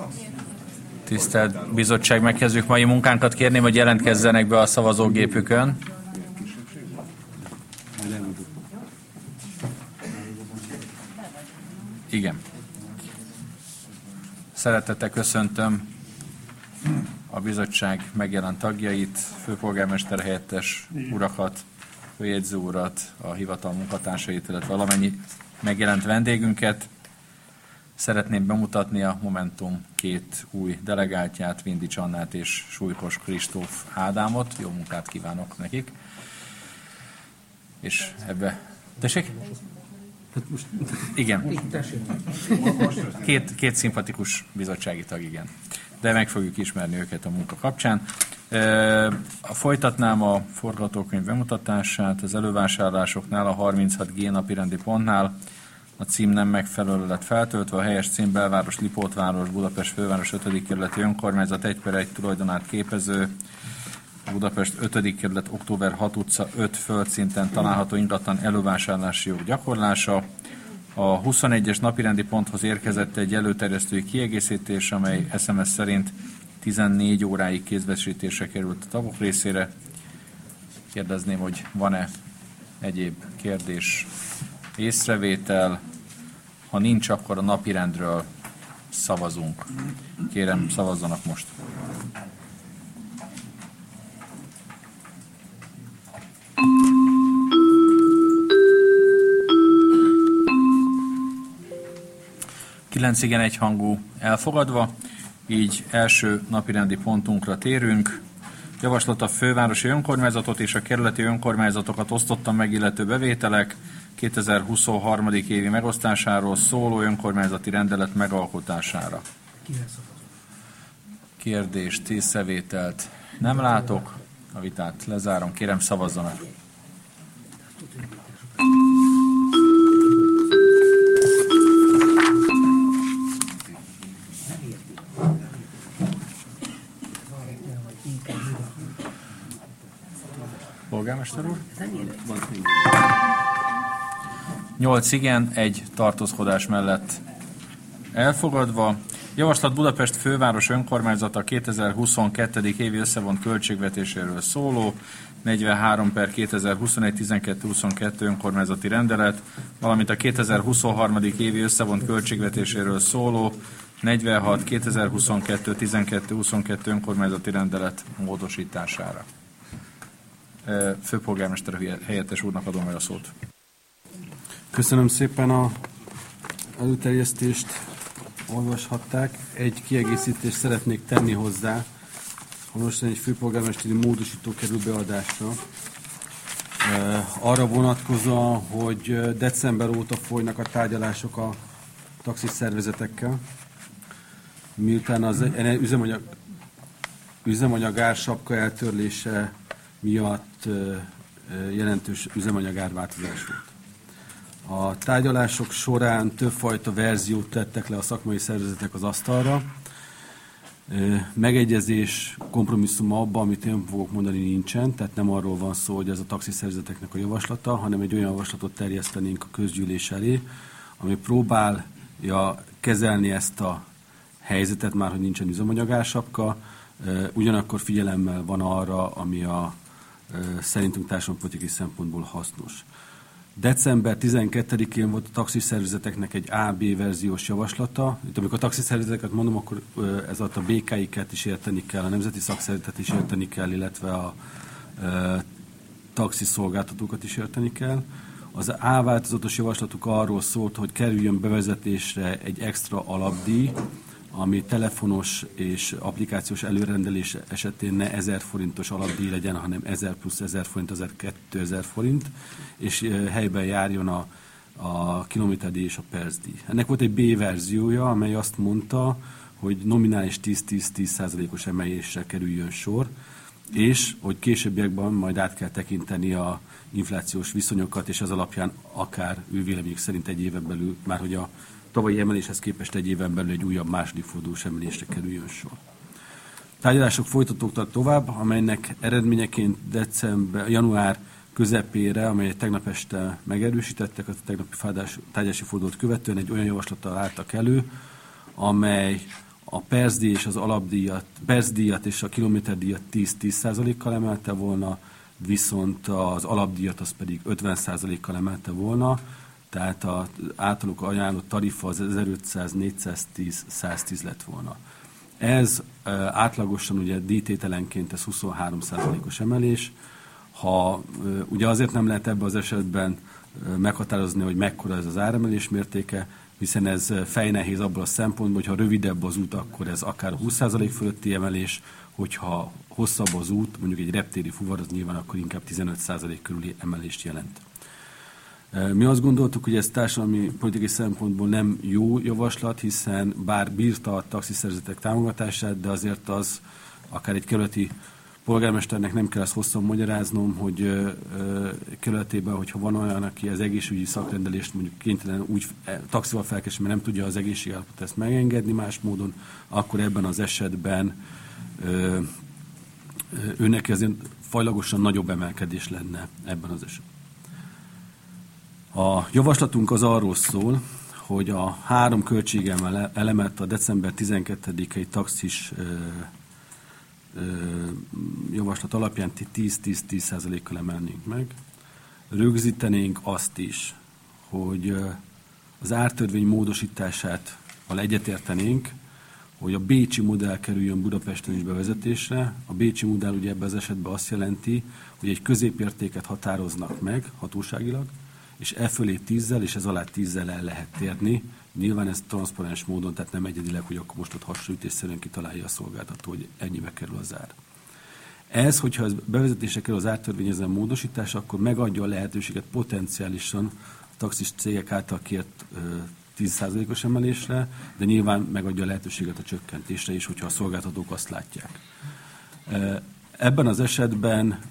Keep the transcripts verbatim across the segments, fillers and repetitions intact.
Tisztelt Bizottság, megkezdjük mai munkánkat. Kérném, hogy jelentkezzenek be a szavazógépükön. Igen. Szeretettel köszöntöm a bizottság megjelent tagjait, főpolgármester helyettes urakat, főjegyző urat, a hivatal munkatársait, illetve valamennyi megjelent vendégünket. Szeretném bemutatni a Momentum két új delegáltját, Vindics Annát és Sulykos Kristóf Ádámot. Jó munkát kívánok nekik. És ebbe... Tessék? Igen. Két, két szimpatikus bizottsági tag, igen. De meg fogjuk ismerni őket a munka kapcsán. Folytatnám a forgatókönyv bemutatását. Az elővásárlásoknál a harminchat G napirendi pontnál a cím nem megfelelő lett feltöltve, a helyes cím Belváros, Lipótváros, Budapest főváros ötödik kerületi önkormányzat egy per egy tulajdonát képező, Budapest ötödik kerület október hatodika utca öt földszinten található ingatlan elővásárlási jog gyakorlása. A huszonegyes napirendi ponthoz érkezett egy előterjesztői kiegészítés, amely es em es szerint tizennégy óráig kézbesítésre került a tagok részére. Kérdezném, hogy van-e egyéb kérdés, észrevétel. Ha nincs, akkor a napirendről szavazunk. Kérem, szavazzanak most. kilenc igen egyhangú elfogadva, így első napirendi pontunkra térünk. Javaslat a fővárosi önkormányzatot és a kerületi önkormányzatokat osztottan megillető bevételek kétezer-huszonhárom. évi megosztásáról szóló önkormányzati rendelet megalkotására. Kérdést, észrevételt nem látok. A vitát lezárom. Kérem, szavazzanak. Polgármester úr? nyolc igen, egy tartózkodás mellett elfogadva. Javaslat Budapest főváros önkormányzata kétezer-huszonkettő. évi összevont költségvetéséről szóló negyvenhárom per kétezer-huszonegy tizenkettő huszonkettő önkormányzati rendelet, valamint a kétezer-huszonhárom. évi összevont költségvetéséről szóló negyvenhat kétezer-huszonkettő tizenkettő huszonkettő önkormányzati rendelet módosítására. Főpolgármester helyettes úrnak adom meg a szót. Köszönöm szépen a előterjesztést, olvashatták. Egy kiegészítést szeretnék tenni hozzá. Most egy főpolgármesteri módosító kerül beadásra. Arra vonatkozóan, hogy december óta folynak a tárgyalások a taxiszervezetekkel, miután az üzemanyag, üzemanyag ársapka eltörlése miatt jelentős üzemanyagárváltozás volt. A tárgyalások során többfajta verziót tettek le a szakmai szervezetek az asztalra. Megegyezés, kompromisszum abban, amit én fogok mondani, nincsen, tehát nem arról van szó, hogy ez a taxiszervezeteknek a javaslata, hanem egy olyan javaslatot terjesztenénk a közgyűlés elé, ami próbálja kezelni ezt a helyzetet, már hogy nincsen üzemanyagársapka, ugyanakkor figyelemmel van arra, ami a szerintünk társadalompolitikai szempontból hasznos. december tizenkettedikén volt a taxiszervezeteknek egy á bé verziós javaslata. Itt amikor a taxiszervezeteket mondom, akkor ez alatt a bé ká i-ket is érteni kell, a Nemzeti Szakszervezetet is érteni kell, illetve a e, taxiszolgáltatókat is érteni kell. Az A változatos javaslatuk arról szólt, hogy kerüljön bevezetésre egy extra alapdíj, ami telefonos és applikációs előrendelés esetén ne ezer forintos alapdíj legyen, hanem ezer plusz ezer forint, ezer kétezer forint, és helyben járjon a, a kilométerdíj és a percdíj. Ennek volt egy B verziója, amely azt mondta, hogy nominális tíz-tíz-tíz százalékos emelésre kerüljön sor, és hogy későbbiekben majd át kell tekinteni a inflációs viszonyokat, és ez alapján akár ő véleményük szerint egy éven belül, már hogy a tavalyi emeléshez képest egy éven belül egy újabb második fordulós emelésre kerüljön sor. Tárgyalások folytatódtak tovább, amelynek eredményeként december, január közepére, amelyet tegnap este megerősítettek, a tegnapi tárgyalási fordulót követően egy olyan javaslattal álltak elő, amely a percdíj és az alapdíjat, percdíjat és a kilométerdíjat tíz-tíz százalékkal emelte volna, viszont az alapdíjat az pedig ötven százalékkal emelte volna, tehát az általuk ajánlott tarifa az ezerötszáz, négyszáztíz, száztíz lett volna. Ez e, átlagosan ugye díjtételenként ez huszonhárom százalékos emelés. Ha e, ugye azért nem lehet ebben az esetben e, meghatározni, hogy mekkora ez az áremelés mértéke, hiszen ez fejnehéz abból a szempontból, hogy ha rövidebb az út, akkor ez akár húsz százalék fölötti emelés, hogyha hosszabb az út, mondjuk egy reptéri fuvar, az nyilván akkor inkább tizenöt százalék körüli emelést jelent. Mi azt gondoltuk, hogy ez társadalmi politikai szempontból nem jó javaslat, hiszen bár bírta a taxiszervezetek támogatását, de azért az akár egy kerületi polgármesternek nem kell ezt hosszan magyaráznom, hogy ö, ö, kerületében, hogyha van olyan, aki az egészségügyi szakrendelést mondjuk kénytelen úgy e, taxival felkeresni, mert nem tudja az egészségállapot ezt megengedni más módon, akkor ebben az esetben ö, ö, őnek ezért fajlagosan nagyobb emelkedés lenne ebben az esetben. A javaslatunk az arról szól, hogy a három költségemmel elemet a december tizenkettedikei taxis ö, javaslat alapján tíz-tíz-tíz százalékkal emelnénk meg. Rögzítenénk azt is, hogy az ártörvény módosítását val egyetértenénk, hogy a bécsi modell kerüljön Budapesten is bevezetésre. A bécsi modell ugye ebben az esetben azt jelenti, hogy egy középértéket határoznak meg hatóságilag, és e fölé tízzel, és ez alá tízzel el lehet térni. Nyilván ez transzparens módon, tehát nem egyedileg, hogy akkor most ott hasonlítésszerűen kitalálja a szolgáltató, hogy ennyibe kerül az ár. Ez, hogyha ez bevezetésre kerül az ártörvény ezen módosítás, akkor megadja a lehetőséget potenciálisan a taxis cégek által kért tíz százalékos emelésre, de nyilván megadja a lehetőséget a csökkentésre is, hogyha a szolgáltatók azt látják. Ebben az esetben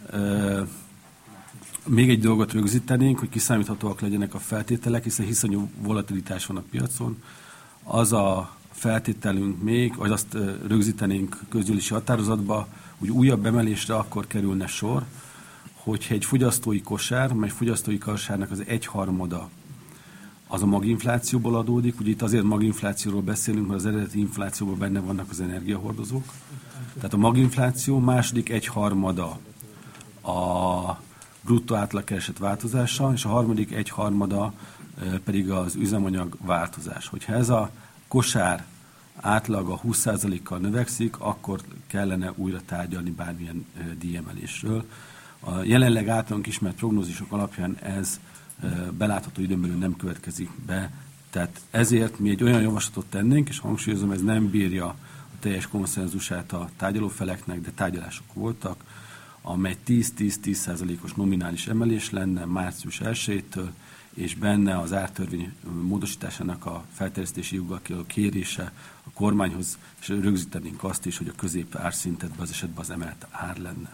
még egy dolgot rögzítenénk, hogy kiszámíthatóak legyenek a feltételek, hiszen hiszonyú volatilitás van a piacon. Az a feltételünk még, vagy azt rögzítenénk közgyűlési határozatba, hogy újabb emelésre akkor kerülne sor, hogyha egy fogyasztói kosár, mely fogyasztói kosárnak az egyharmada az a maginflációból adódik. Ugye itt azért maginflációról beszélünk, mert az eredeti inflációban benne vannak az energiahordozók. Tehát a maginfláció második egyharmada a bruttó átlagkereset változása, és a harmadik egyharmada pedig az üzemanyag változás. Hogyha ez a kosár átlaga húsz százalékkal növekszik, akkor kellene újra tárgyalni bármilyen díjemelésről. A jelenleg általunk ismert prognózisok alapján ez belátható időn belül nem következik be. Tehát ezért mi egy olyan javaslatot tennénk, és hangsúlyozom, ez nem bírja a teljes konszenzusát a tárgyalófeleknek, de tárgyalások voltak, amely tíz-tíz-tíz százalékos nominális emelés lenne március elsejétől, és benne az ártörvény módosításának a felterjesztési joggal kérése a kormányhoz, és rögzítenénk azt is, hogy a közép árszintetben az esetben az emelt ár lenne.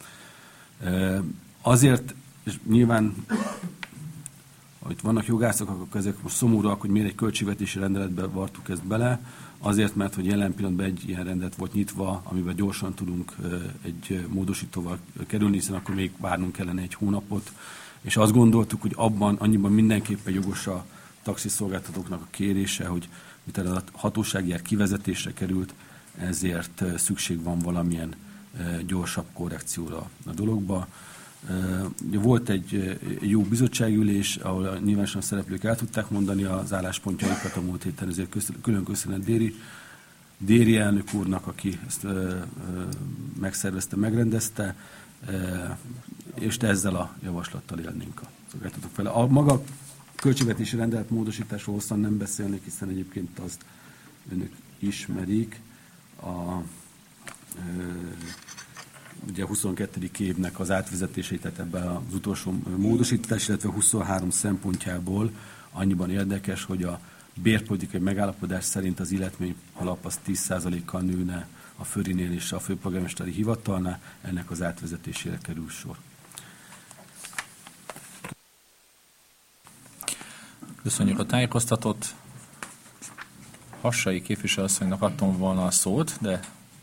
Azért, és nyilván, ha itt vannak jogászok, akkor ezek most szomorúak, hogy miért egy költségvetési rendeletbe vartuk ezt bele, azért, mert hogy jelen pillanatban egy ilyen rendelet volt nyitva, amiben gyorsan tudunk egy módosítóval kerülni, hiszen akkor még várnunk kellene egy hónapot, és azt gondoltuk, hogy abban annyiban mindenképpen jogos a taxiszolgáltatóknak a kérése, hogy mivel a hatósági ár kivezetésre került, ezért szükség van valamilyen gyorsabb korrekcióra a dologba. Volt egy jó bizottságülés, ahol a nyilvánosan szereplők el tudták mondani az álláspontjaikat a múlt héten, ezért külön köszönet Déri, Déri elnök úrnak, aki ezt ö, ö, megszervezte, megrendezte, ö, és ezzel a javaslattal élnénk a szolgáltatók fele. A maga költségvetési rendelet módosításról hosszan nem beszélnék, hiszen egyébként azt önök ismerik. A, ö, ugye a huszonkettő évnek az átvezetését, tehát ebben az utolsó módosítás, illetve huszonhárom szempontjából annyiban érdekes, hogy a bérpolitikai megállapodás szerint az illetmény alap az tíz százalékkal nőne a Förinél és a főpolgármesteri hivatalnál, ennek az átvezetésére kerül sor. Köszönjük a tájékoztatót. Hassai képviselőasszonynak adtam volna a szót, de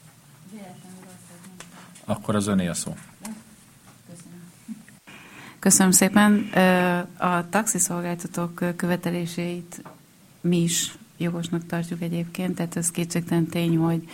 akkor az öné a szó. Köszönöm szépen. A taxiszolgáltatók követeléseit mi is jogosnak tartjuk egyébként, tehát ez kétségtelen tény, hogy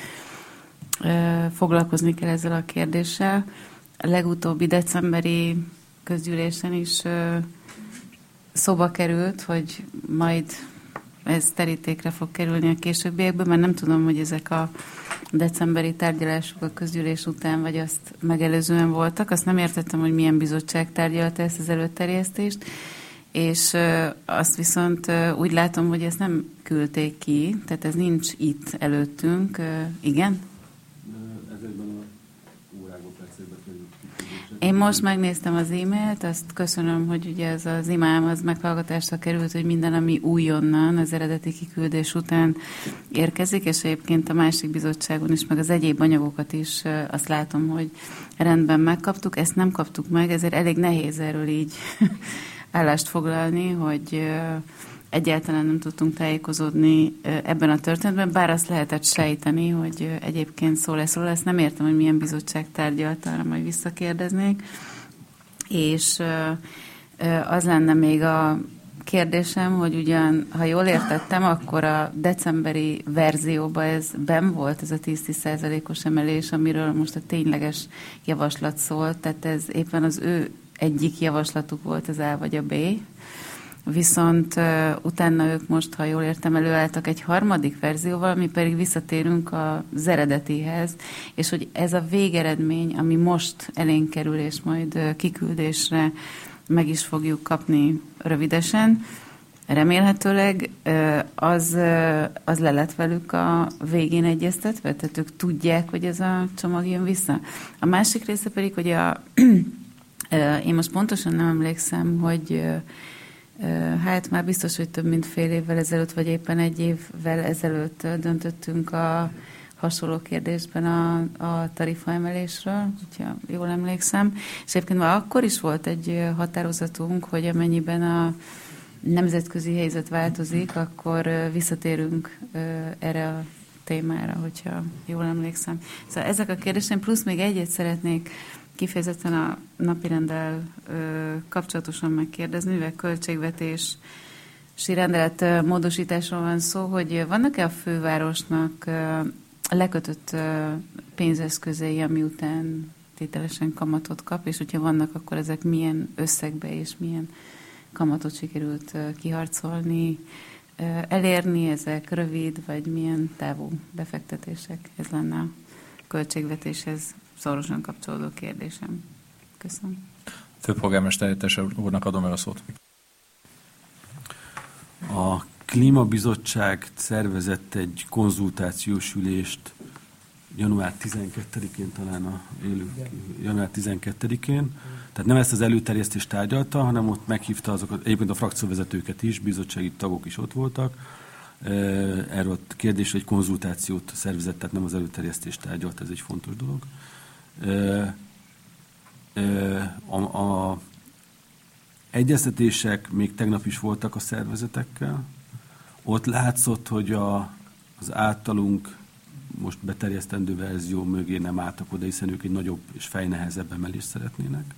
ö, foglalkozni kell ezzel a kérdéssel. A legutóbbi decemberi közgyűlésen is ö, szóba került, hogy majd ez terítékre fog kerülni a későbbiekben, mert nem tudom, hogy ezek a decemberi tárgyalások a közgyűlés után, vagy azt megelőzően voltak. Azt nem értettem, hogy milyen bizottság tárgyalta ezt az előterjesztést, és azt viszont úgy látom, hogy ezt nem küldték ki, tehát ez nincs itt előttünk. Igen? Ezekben a órákban, percekben került. Én most megnéztem az e-mailt, azt köszönöm, hogy ugye ez az imám az meghallgatásra került, hogy minden, ami újonnan az eredeti kiküldés után érkezik, és egyébként a másik bizottságon is, meg az egyéb anyagokat is azt látom, hogy rendben megkaptuk. Ezt nem kaptuk meg, ezért elég nehéz erről így állást foglalni, hogy egyáltalán nem tudtunk tájékozódni ebben a történetben, bár azt lehetett sejteni, hogy egyébként szó lesz róla. Ezt nem értem, hogy milyen bizottság tárgyalta, arra majd visszakérdeznék. És az lenne még a kérdésem, hogy ugyan, ha jól értettem, akkor a decemberi verzióban ez benn volt, ez a tíz-tíz százalékos emelés, amiről most a tényleges javaslat szólt, tehát ez éppen az ő egyik javaslatuk volt, az A vagy a B. Viszont uh, utána ők most, ha jól értem, előálltak egy harmadik verzióval, mi pedig visszatérünk az eredetihez, és hogy ez a végeredmény, ami most elénk kerül, és majd uh, kiküldésre meg is fogjuk kapni rövidesen, remélhetőleg uh, az, uh, az le lett velük a végén egyeztetve, tehát ők tudják, hogy ez a csomag jön vissza. A másik része pedig, hogy a, uh, én most pontosan nem emlékszem, hogy uh, Hát már biztos, hogy több mint fél évvel ezelőtt, vagy éppen egy évvel ezelőtt döntöttünk a hasonló kérdésben a, a tarifaemelésről, hogyha jól emlékszem. És egyébként már akkor is volt egy határozatunk, hogy amennyiben a nemzetközi helyzet változik, akkor visszatérünk erre a témára, hogyha jól emlékszem. Szóval ezek a kérdések, plusz még egyet szeretnék kifejezetten a napirenddel kapcsolatosan megkérdezni, mivel költségvetési rendelet módosításról van szó, hogy vannak-e a fővárosnak lekötött pénzeszközei, ami után tételesen kamatot kap, és hogyha vannak, akkor ezek milyen összegbe és milyen kamatot sikerült kiharcolni, elérni, ezek rövid vagy milyen távú befektetések? Ez lenne a költségvetéshez szorosan kapcsolódó kérdésem. Köszönöm. Főpolgármester helyettes úrnak adom el a szót. A Klímabizottság szervezett egy konzultációs ülést január tizenkettedikén, talán a élő, január tizenkettedikén. Tehát nem ezt az előterjesztést tárgyalta, hanem ott meghívta azokat, egyébként a frakcióvezetőket is, bizottsági tagok is ott voltak. Erről a kérdésre egy konzultációt szervezett, tehát nem az előterjesztést tárgyalt, ez egy fontos dolog. A, a egyeztetések még tegnap is voltak a szervezetekkel. Ott látszott, hogy a, az általunk most beterjesztendő verzió mögé nem álltak oda, hiszen ők egy nagyobb és fejnehezebb emelést szeretnének.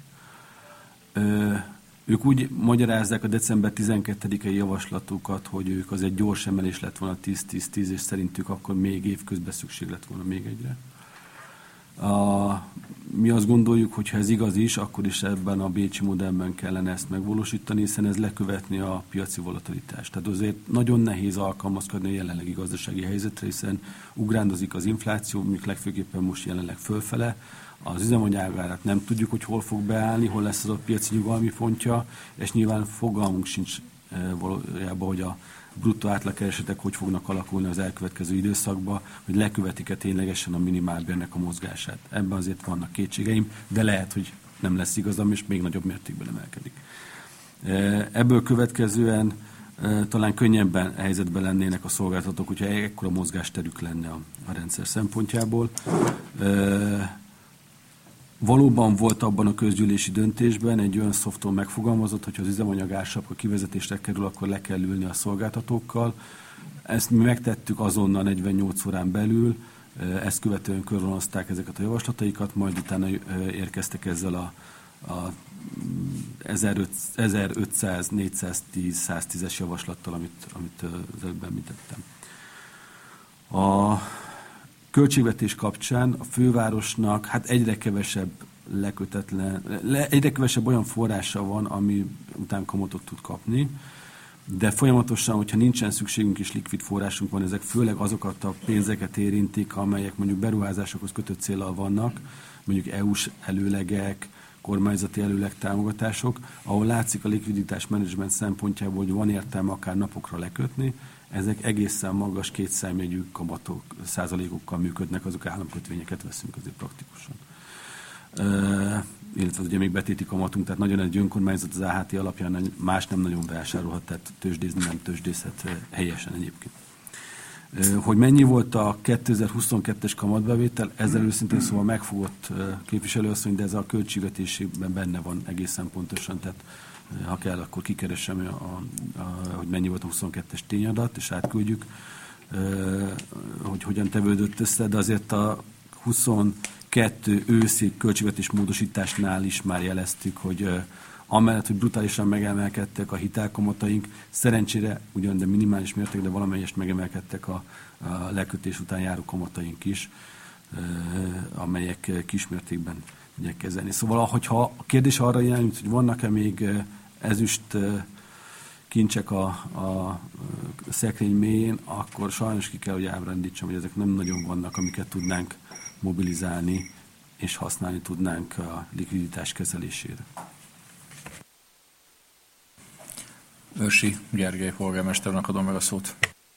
Ők úgy magyarázzák a december tizenkettedikei javaslatukat, hogy ők az egy gyors emelés lett volna tíz-tíz-tíz, és szerintük akkor még évközben szükség lett volna még egyre. A, mi azt gondoljuk, hogy ha ez igaz is, akkor is ebben a bécsi modellben kellene ezt megvalósítani, hiszen ez lekövetni a piaci volatilitást. Tehát azért nagyon nehéz alkalmazkodni a jelenlegi gazdasági helyzetre, hiszen ugrándozik az infláció, még legfőképpen most jelenleg fölfele. Az üzemanyagárát nem tudjuk, hogy hol fog beállni, hol lesz az a piaci nyugalmi pontja, és nyilván fogalmunk sincs e, valójában, hogy a bruttó átlagkeresetek hogy fognak alakulni az elkövetkező időszakban, hogy lekövetik-e ténylegesen a minimálbérnek a mozgását. Ebben azért vannak kétségeim, de lehet, hogy nem lesz igazam, és még nagyobb mértékben emelkedik. E, ebből következően e, talán könnyebben helyzetben lennének a szolgáltatók, hogyha ekkora mozgásterük lenne a, a rendszer szempontjából. E, Valóban volt abban a közgyűlési döntésben egy olyan szofton megfogalmazott, hogy ha az üzemanyag ársapka kivezetésre kerül, akkor le kell ülni a szolgáltatókkal. Ezt mi megtettük azonnal negyvennyolc órán belül, ezt követően körvonalazták ezeket a javaslataikat, majd utána érkeztek ezzel a, a ezerötszáz, négyszáztíz, száztízes javaslattal, amit, amit az előbb említettem. A költségvetés kapcsán a fővárosnak hát egyre kevesebb lekötetlen, egyre kevesebb olyan forrása van, ami után kamatot tud kapni, de folyamatosan, hogyha nincsen szükségünk és likvid forrásunk van, ezek főleg azokat a pénzeket érintik, amelyek mondjuk beruházásokhoz kötött céllal vannak, mondjuk é u-s előlegek, kormányzati előleg támogatások, ahol látszik a likviditás menedzsment szempontjából, hogy van értelme akár napokra lekötni, ezek egészen magas kétszámjegyű kamatok, százalékokkal működnek, azok államkötvényeket veszünk azért praktikusan. Uh, illetve ugye még betéti kamatunk, tehát nagyon egy önkormányzat az á há té alapján más nem nagyon vásárolhat, tehát tőzsdézni nem tőzsdészhet helyesen egyébként. Uh, hogy mennyi volt a kétezer-huszonkettes kamatbevétel, ezzel őszintén szóval megfogott uh, képviselőasszony, de ez a költségvetésében benne van egészen pontosan, tehát uh, ha kell, akkor kikeresem, a, a, a, hogy mennyi volt a huszonkettes tényadat, és átküldjük, uh, hogy hogyan tevődött össze, de azért a huszonkettő őszi költségvetés módosításnál is már jeleztük, hogy uh, amellett, hogy brutálisan megemelkedtek a hitelkamataink, szerencsére ugyan, de minimális mértékben, de valamelyest megemelkedtek a, a lekötés után járó kamataink is, uh, amelyek kismértékben tudják kezelni. Szóval, hogyha a kérdés arra irányult, hogy vannak-e még uh, ezüst uh, kincsek a, a szekrény mélyén, akkor sajnos ki kell, hogy ábrándítsam, hogy ezek nem nagyon vannak, amiket tudnánk mobilizálni és használni tudnánk a likviditás kezelésére. Őrsi Gergely polgármesternek adom meg a szót.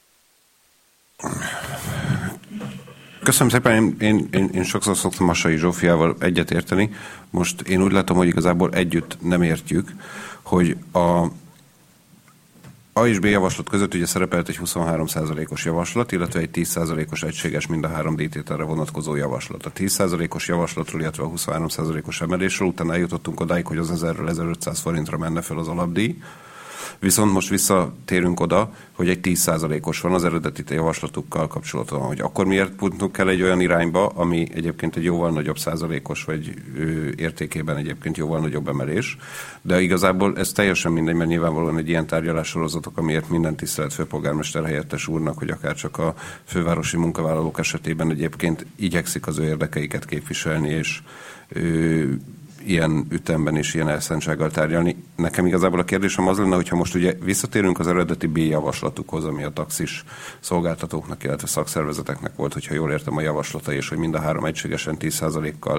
Köszönöm szépen, én, én, én, én sokszor szoktam Massai Zsófiával egyet érteni. Most én úgy látom, hogy igazából együtt nem értjük, hogy a A és B javaslat között ugye szerepelt egy huszonhárom százalékos javaslat, illetve egy tíz százalékos egységes mind a három díjtételre vonatkozó javaslat. A tíz százalékos javaslatról, illetve a huszonhárom százalékos emelésről utána eljutottunk odáig, hogy az ezerről ezerötszáz forintra menne fel az alapdíj. Viszont most visszatérünk oda, hogy egy tíz százalékos van az eredeti javaslatukkal kapcsolatban, hogy akkor miért putunk el egy olyan irányba, ami egyébként egy jóval nagyobb százalékos, vagy ö, értékében egyébként jóval nagyobb emelés. De igazából ez teljesen mindegy, mert nyilvánvalóan egy ilyen tárgyalássorozatok, amiért minden tisztelet főpolgármester helyettes úrnak, hogy akár csak a fővárosi munkavállalók esetében egyébként igyekszik az ő érdekeiket képviselni, és ö, ilyen ütemben és ilyen elszántsággal tárgyalni. Nekem igazából a kérdésem az lenne, hogyha most ugye visszatérünk az eredeti B javaslatukhoz, ami a taxis szolgáltatóknak, illetve szakszervezeteknek volt, hogyha jól értem a javaslata, és hogy mind a három egységesen tíz százalékkal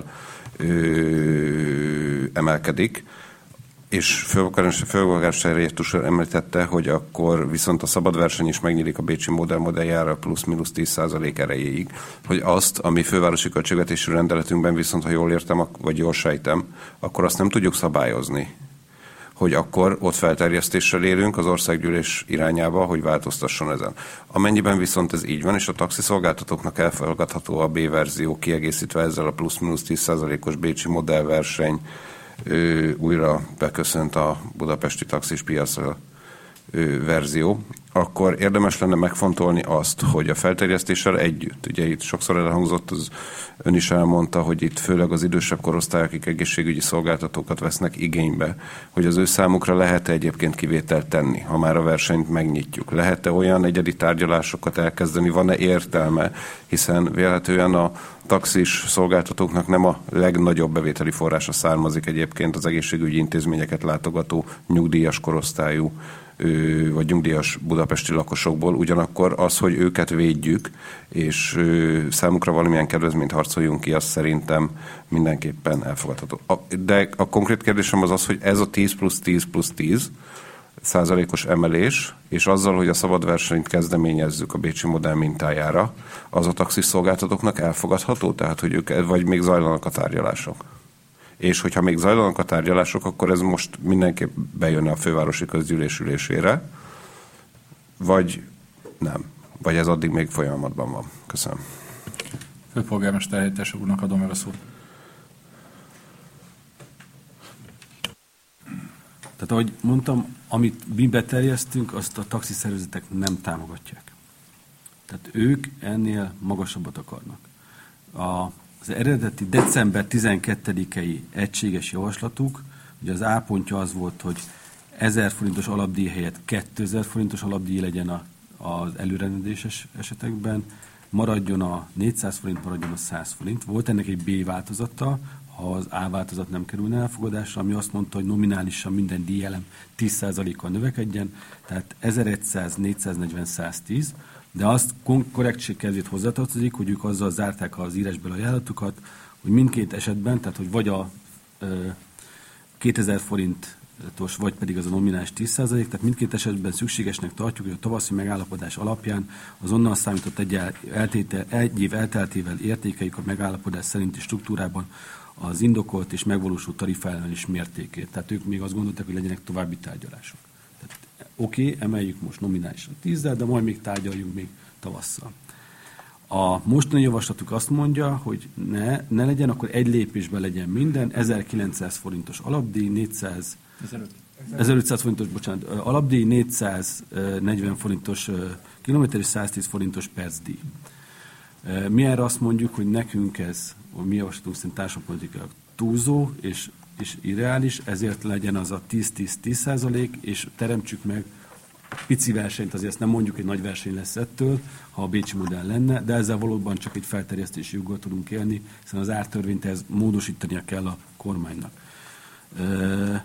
ö, emelkedik, és főpolgármester helyettes úr említette, hogy akkor viszont a szabad verseny is megnyílik a bécsi modell modelljára plusz-minusz tíz százalék erejéig, hogy azt, ami fővárosi költségvetési rendeletünkben viszont, ha jól értem, vagy jól sejtem, akkor azt nem tudjuk szabályozni, hogy akkor ott felterjesztéssel élünk az országgyűlés irányába, hogy változtasson ezen. Amennyiben viszont ez így van, és a taxiszolgáltatóknak elfogadható a B verzió kiegészítve ezzel a plusz-minusz tíz százalékos bécsi modellverseny, Ő, újra beköszönt a budapesti taxis piacra ő, verzió, akkor érdemes lenne megfontolni azt, hogy a felterjesztéssel együtt, ugye itt sokszor elhangzott, az ön is elmondta, hogy itt főleg az idősebb korosztály, akik egészségügyi szolgáltatókat vesznek igénybe, hogy az ő számukra lehet-e egyébként kivételt tenni, ha már a versenyt megnyitjuk. Lehet-e olyan egyedi tárgyalásokat elkezdeni, van-e értelme, hiszen vélhetően a taxis szolgáltatóknak nem a legnagyobb bevételi forrása származik egyébként az egészségügyi intézményeket látogató nyugdíjas korosztályú vagy nyugdíjas budapesti lakosokból, ugyanakkor az, hogy őket védjük, és számukra valamilyen kedvezményt harcoljunk ki, az szerintem mindenképpen elfogadható. De a konkrét kérdésem az az, hogy ez a tíz plusz tíz plusz tíz százalékos emelés, és azzal, hogy a szabad versenyt kezdeményezzük a bécsi modell mintájára, az a taxis szolgáltatóknak elfogadható? Tehát, hogy ők, vagy még zajlanak a tárgyalások? És hogyha még zajlanak a tárgyalások, akkor ez most mindenképp bejönne a fővárosi közgyűlés ülésére, vagy nem? Vagy ez addig még folyamatban van? Köszönöm. Főpolgármester helyettes úrnak adom meg a szót. Tehát ahogy mondtam, amit mi beterjesztünk, azt a taxiszervezetek nem támogatják. Tehát ők ennél magasabbat akarnak. A Az eredeti december tizenkettedikei egységes javaslatuk, ugye az A pontja az volt, hogy ezer forintos alapdíj helyett kétezer forintos alapdíj legyen a, az előrendeléses esetekben, maradjon a négyszáz forint, maradjon a száz forint. Volt ennek egy B változata, ha az A változat nem kerülne elfogadásra, ami azt mondta, hogy nominálisan minden díjelem tíz százalékkal növekedjen, tehát ezerszáz, négyszáznegyven, száztíz, de azt korrektség kedvéért hozzátartozik, hogy ők azzal zárták az írásbeli ajánlatukat, hogy mindkét esetben, tehát hogy vagy a ö, kétezer forintos, vagy pedig az a nominális tíz százalék, tehát mindkét esetben szükségesnek tartjuk, hogy a tavaszi megállapodás alapján az onnan számított egy, eltétel, egy év elteltével értékeljük a megállapodás szerinti struktúrában az indokolt és megvalósult tarifálemelés mértékét. Tehát ők még azt gondolták, hogy legyenek további tárgyalások. Oké, okay, emeljük most nominálisan tízzel, de majd még tárgyaljunk még tavasszal. A mostani javaslatuk azt mondja, hogy ne, ne legyen, akkor egy lépésben legyen minden, ezerkilencszáz forintos alapdíj, négyszáz, ezerötszáz forintos, bocsánat, alapdíj, négyszáznegyven forintos kilométer és száztíz forintos percdíj. Mi erre azt mondjuk, hogy nekünk ez, a mi javaslatunk szerint társadalompolitikailag túlzó és, és irreális, ezért legyen az a tíz-tíz-tíz százalék, és teremtsük meg pici versenyt, azért ezt nem mondjuk, hogy nagy verseny lesz ettől, ha a bécsi modell lenne, de ezzel valóban csak egy felterjesztési joggal tudunk élni, hiszen az ártörvényt ez módosítania kell a kormánynak. E-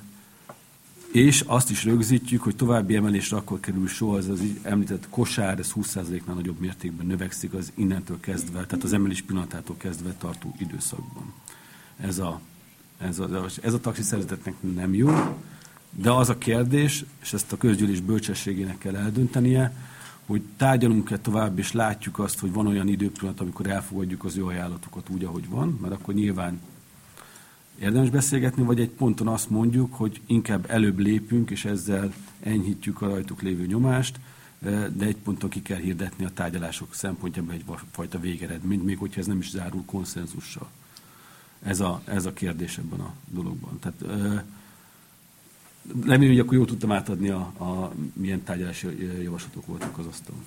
és azt is rögzítjük, hogy további emelésre akkor kerül sor, az az említett kosár, ez húsz százaléknál nagyobb mértékben növekszik az innentől kezdve, tehát az emelés pillanatától kezdve tartó időszakban. Ez a, ez a, ez a taxiszervezetnek nem jó, de az a kérdés, és ezt a közgyűlés bölcsességének kell eldöntenie, hogy tárgyalunk-e tovább, és látjuk azt, hogy van olyan időpillanat, amikor elfogadjuk az ő ajánlatokat úgy, ahogy van, mert akkor nyilván érdemes beszélgetni, vagy egy ponton azt mondjuk, hogy inkább előbb lépünk, és ezzel enyhítjük a rajtuk lévő nyomást, de egy ponton ki kell hirdetni a tárgyalások szempontjából egyfajta végeredményt, még hogyha ez nem is zárul konszenzussal. Ez a, ez a kérdés ebben a dologban. Tehát remélem, hogy akkor jól tudtam átadni, a, a milyen tárgyalási javaslatok voltak az asztalon.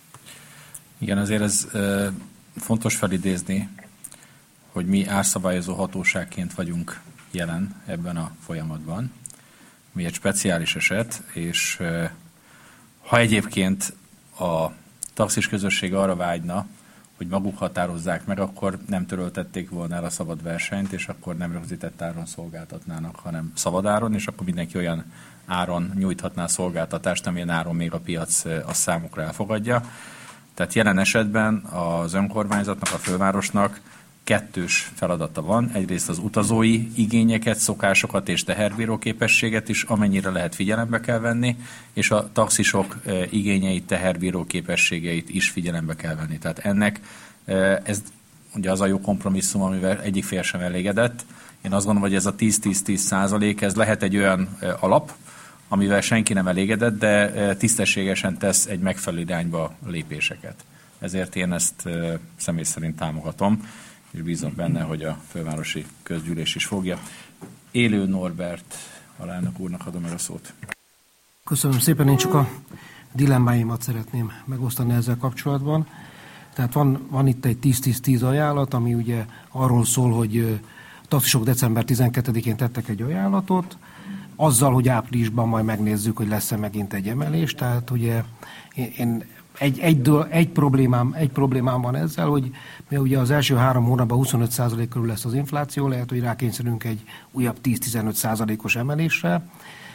Igen, azért ez e, fontos felidézni, hogy mi árszabályozó hatóságként vagyunk jelen ebben a folyamatban. Mi egy speciális eset, és e, ha egyébként a taxis közösség arra vágyna, hogy maguk határozzák meg, akkor nem töröltették volna el a szabad versenyt, és akkor nem rögzített áron szolgáltatnának, hanem szabad áron, és akkor mindenki olyan áron nyújthatná a szolgáltatást, amilyen áron még a piac a számukra elfogadja. Tehát jelen esetben az önkormányzatnak, a fővárosnak kettős feladata van. Egyrészt az utazói igényeket, szokásokat és teherbíró képességet is amennyire lehet figyelembe kell venni, és a taxisok igényeit, teherbíró képességeit is figyelembe kell venni. Tehát ennek ez ugye az a jó kompromisszum, amivel egyik fél sem elégedett. Én azt gondolom, hogy ez a tíz-tíz-tíz százalék, ez lehet egy olyan alap, amivel senki nem elégedett, de tisztességesen tesz egy megfelelő irányba lépéseket. Ezért én ezt személy szerint támogatom, és bízom benne, hogy a fővárosi közgyűlés is fogja. Élő Norbert alelnök úrnak adom el a szót. Köszönöm szépen, én csak a dilemmáimat szeretném megosztani ezzel kapcsolatban. Tehát van, van itt egy tíz-tíz-tíz ajánlat, ami ugye arról szól, hogy a taxisok december tizenkettedikén tettek egy ajánlatot, azzal, hogy áprilisban majd megnézzük, hogy lesz-e megint egy emelés. Tehát ugye én, én Egy, egy, egy, problémám, egy problémám van ezzel, hogy mi ugye az első három hónapban huszonöt százalék körül lesz az infláció, lehet, hogy rákényszerünk egy újabb tíz-tizenöt százalékos emelésre.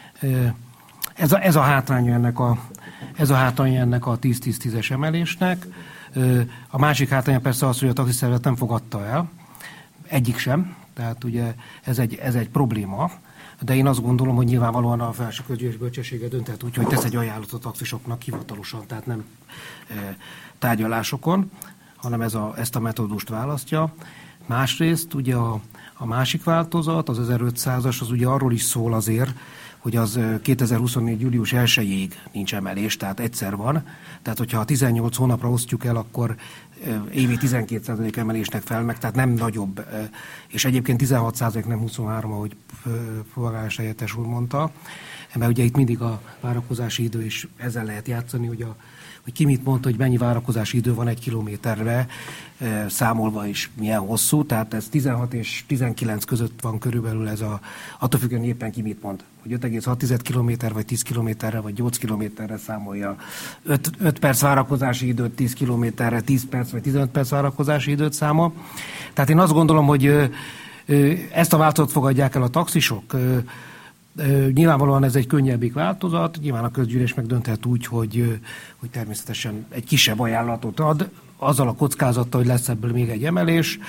Ez a, ez a hátránya ennek a, ez a hátránya ennek a tíz-tíz-tízes emelésnek. A másik hátránya persze az, hogy a taxiszervezet nem fogadta el. Egyik sem. Tehát ugye ez egy, ez egy probléma. De én azt gondolom, hogy nyilvánvalóan a felső közgyűlés bölcsessége dönthet úgy, hogy tesz egy ajánlatot a taxisoknak hivatalosan, tehát nem e, tárgyalásokon, hanem ez a, ezt a metódust választja. Másrészt ugye a, a másik változat, az ezerötszázas, az ugye arról is szól azért, hogy az kétezer-huszonnégy. július elsejéig nincs emelés, tehát egyszer van. Tehát, hogyha a tizennyolc hónapra osztjuk el, akkor évi tizenkét százalék emelésnek fel meg, tehát nem nagyobb, és egyébként tizenhat százalék, nem huszonhárom, ahogy polgármester helyettes úr mondta, mert ugye itt mindig a várakozási idő is ezzel lehet játszani, hogy a, hogy ki mit mondta, hogy mennyi várakozási idő van egy kilométerre, számolva is milyen hosszú, tehát ez tizenhat és tizenkilenc között van körülbelül ez a, attól függően éppen ki mit mond, hogy öt egész hat kilométer, vagy tíz kilométerre, vagy nyolc kilométerre számolja, öt perc várakozási időt tíz kilométerre, tíz perc, vagy tizenöt perc várakozási időt számol. Tehát én azt gondolom, hogy ezt a változatot fogadják el a taxisok. Nyilvánvalóan ez egy könnyebbik változat, nyilván a közgyűlés megdönthet úgy, hogy, hogy természetesen egy kisebb ajánlatot ad, azzal a kockázattal, hogy lesz ebből még egy emelés.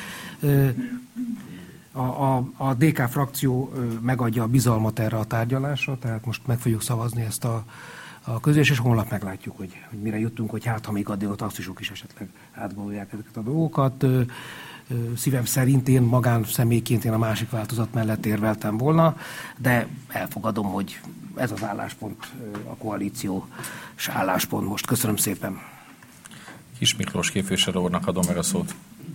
A, a, a dé ká frakció megadja a bizalmat erre a tárgyalásra, tehát most meg fogjuk szavazni ezt a, a közgyűlés, és holnap meglátjuk, hogy, hogy mire jutunk, hogy hát, ha még addig a taxisok is esetleg átgondolják ezeket a dolgokat. Szívem szerint én magánszemélyként én a másik változat mellett érveltem volna, de elfogadom, hogy ez az álláspont, a koalíciós álláspont most. Köszönöm szépen. Kis Miklós képviselő úrnak adom meg a szót.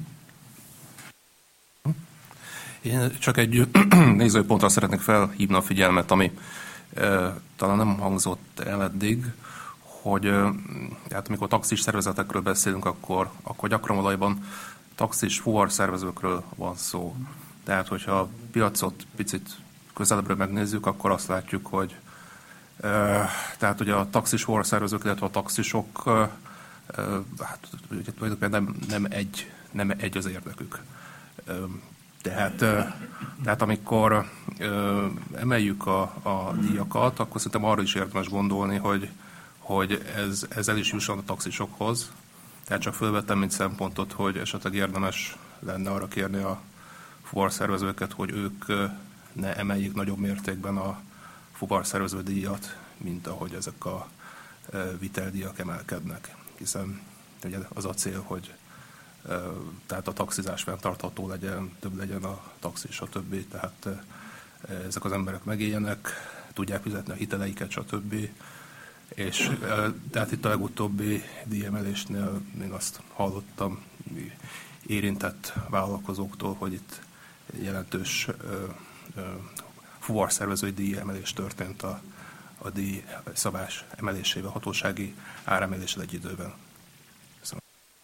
Én csak egy nézőpontra szeretnék felhívni a figyelmet, ami e, talán nem hangzott el eddig, hogy e, hát amikor taxis szervezetekről beszélünk, akkor, akkor gyakran valójában taxis fuvarszervezőkről van szó. Tehát, hogyha a piacot picit közelebbről megnézzük, akkor azt látjuk, hogy e, tehát ugye a taxis fuvarszervezők, illetve a taxisok e, e, hát, tulajdonképpen nem, nem, egy, nem egy az érdekük. E, tehát, e, tehát amikor e, emeljük a, a díjakat, akkor szerintem arra is érdemes gondolni, hogy, hogy ez, ez el is jusson a taxisokhoz. Tehát csak fölvettem, mint szempontot, hogy esetleg érdemes lenne arra kérni a fuvarszervezőket, hogy ők ne emeljék nagyobb mértékben a fuvarszervező díjat, mint ahogy ezek a viteldíjak emelkednek. Hiszen ugye az a cél, hogy tehát a taxizás fenntartható legyen, több legyen a taxis, stb. Tehát ezek az emberek megéljenek, tudják fizetni a hiteleiket, stb. És tehát itt a legutóbbi díjemelésnél még azt hallottam érintett vállalkozóktól, hogy itt jelentős fuvarszervezői díjemelés történt a, a díj szabás emelésével, hatósági áremeléssel egy időben. Köszönöm.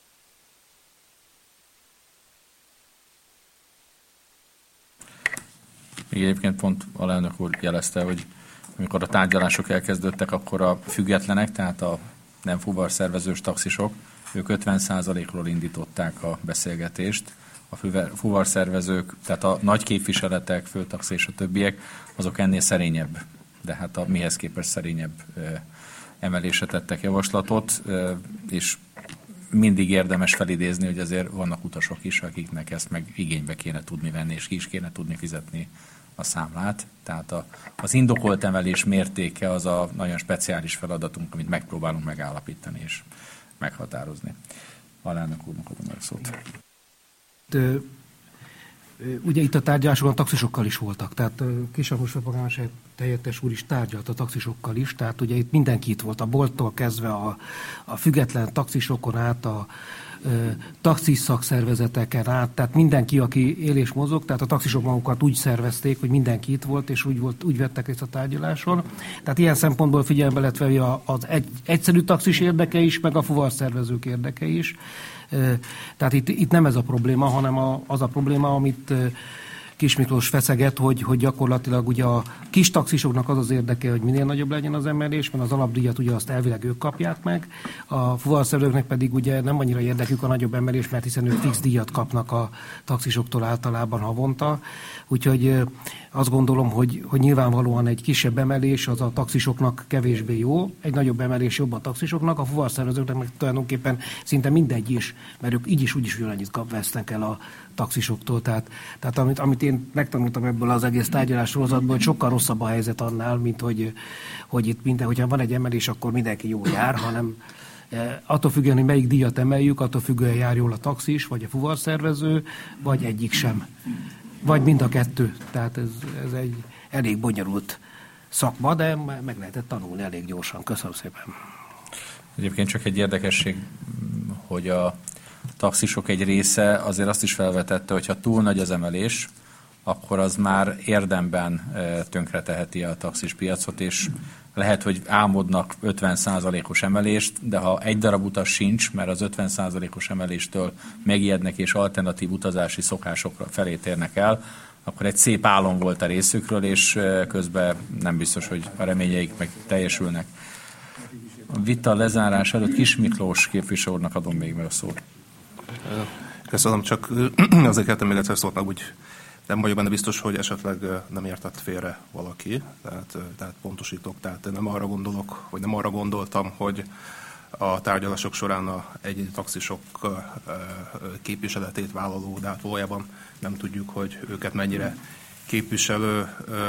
Még egyébként pont alelnök úr jelezte, hogy amikor a tárgyalások elkezdődtek, akkor a függetlenek, tehát a nem fuvarszervezős taxisok, ők ötven százalékról indították a beszélgetést. A fuvarszervezők, tehát a nagy képviseletek, főtaxi és a többiek, azok ennél szerényebb, de hát a mihez képest szerényebb emelésre tettek javaslatot, és mindig érdemes felidézni, hogy azért vannak utasok is, akiknek ezt meg igénybe kéne tudni venni, és ki is kéne tudni fizetni a számlát. Tehát a, az indokolt emelés mértéke az a nagyon speciális feladatunk, amit megpróbálunk megállapítani és meghatározni. Alelnök úrnak adom meg a szót. De, ugye itt a tárgyalásokon a taxisokkal is voltak, tehát Kisamos Polgármester helyettes úr is tárgyalt a taxisokkal is, tehát ugye itt mindenki itt volt, a bolttól kezdve a, a független taxisokon át, a taxis szakszervezeteken át, tehát mindenki, aki él és mozog, tehát a taxisok magukat úgy szervezték, hogy mindenki itt volt, és úgy, volt, úgy vettek részt a tárgyaláson. Tehát ilyen szempontból figyelembe lett venni az egy, egyszerű taxis érdeke is, meg a fuvarszervezők érdeke is. Tehát itt, itt nem ez a probléma, hanem a, az a probléma, amit Kis Miklós feszeget, hogy, hogy gyakorlatilag ugye a kis taxisoknak az az érdeke, hogy minél nagyobb legyen az emelés, mert az alapdíjat ugye azt elvileg ők kapják meg, a fuvarszervezőknek pedig ugye nem annyira érdekük a nagyobb emelés, mert hiszen ők fix díjat kapnak a taxisoktól általában havonta, úgyhogy azt gondolom, hogy, hogy nyilvánvalóan egy kisebb emelés az a taxisoknak kevésbé jó, egy nagyobb emelés jobb a taxisoknak, a fuvarszervezőknek meg tulajdonképpen szinte mindegy is, mert ők így is úgy is ugyanannyit kap, vesznek el a taxisoktól. Tehát, tehát amit, amit én megtanultam ebből az egész tárgyalás sorozatból, hogy sokkal rosszabb a helyzet annál, mint hogy, hogy itt minden, hogyha van egy emelés, akkor mindenki jól jár, hanem attól függően, hogy melyik díjat emeljük, attól függően jár jól a taxis, vagy a fuvarszervező, vagy egyik sem. Vagy mind a kettő. Tehát ez, ez egy elég bonyolult szakma, de meg lehetett tanulni elég gyorsan. Köszönöm szépen. Egyébként csak egy érdekesség, hogy a taxisok egy része azért azt is felvetette, hogy ha túl nagy az emelés, akkor az már érdemben tönkreteheti a taxis piacot, és lehet, hogy álmodnak ötven százalékos emelést, de ha egy darab utas sincs, mert az ötven százalékos emeléstől megijednek és alternatív utazási szokásokra felé térnek el, akkor egy szép álom volt a részükről, és közben nem biztos, hogy a reményeik meg teljesülnek. A vita lezárás előtt Kis Miklós képviselő úrnak adom még meg a szót. Köszönöm, csak azért kértem még egyszer szótnak, úgy nem vagyok benne biztos, hogy esetleg nem értett félre valaki, tehát, tehát pontosítok, tehát nem arra gondolok, vagy nem arra gondoltam, hogy a tárgyalások során a egyéni taxisok képviseletét vállaló, de hát valójában nem tudjuk, hogy őket mennyire képviselő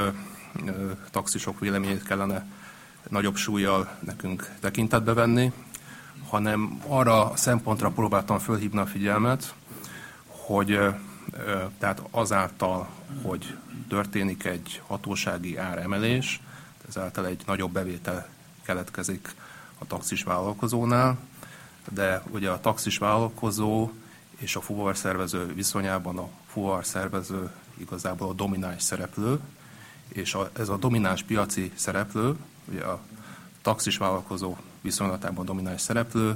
taxisok véleményét kellene nagyobb súllyal nekünk tekintetbe venni, hanem arra a szempontra próbáltam fölhívni a figyelmet, hogy tehát azáltal, hogy történik egy hatósági áremelés, ezáltal egy nagyobb bevétel keletkezik a taxis vállalkozónál, de ugye a taxis vállalkozó és a fuvarszervező viszonyában a fuvarszervező igazából a domináns szereplő, és a, ez a domináns piaci szereplő, ugye a taxis vállalkozó viszonylatában domináns szereplő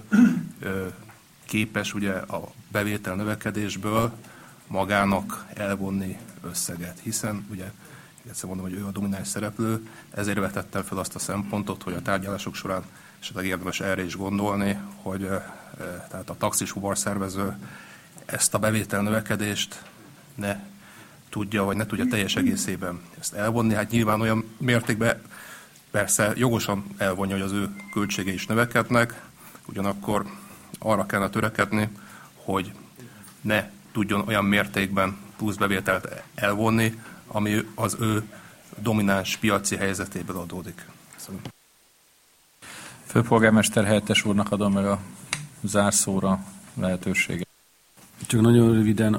képes ugye a bevétel növekedésből magának elvonni összeget, hiszen ugye egyszer mondom, hogy ő a domináns szereplő, ezért vetettem fel azt a szempontot, hogy a tárgyalások során esetleg érdemes erre is gondolni, hogy e, tehát a taxis fuvarszervező ezt a bevétel növekedést ne tudja, vagy ne tudja teljes egészében ezt elvonni. Hát nyilván olyan mértékben persze jogosan elvonja, hogy az ő költségei is növekednek, ugyanakkor arra kellene törekedni, hogy ne tudjon olyan mértékben plusz bevételt elvonni, ami az ő domináns piaci helyzetéből adódik. Köszönöm. Főpolgármester helyettes úrnak adom meg a zárszóra lehetőséget. Csak nagyon röviden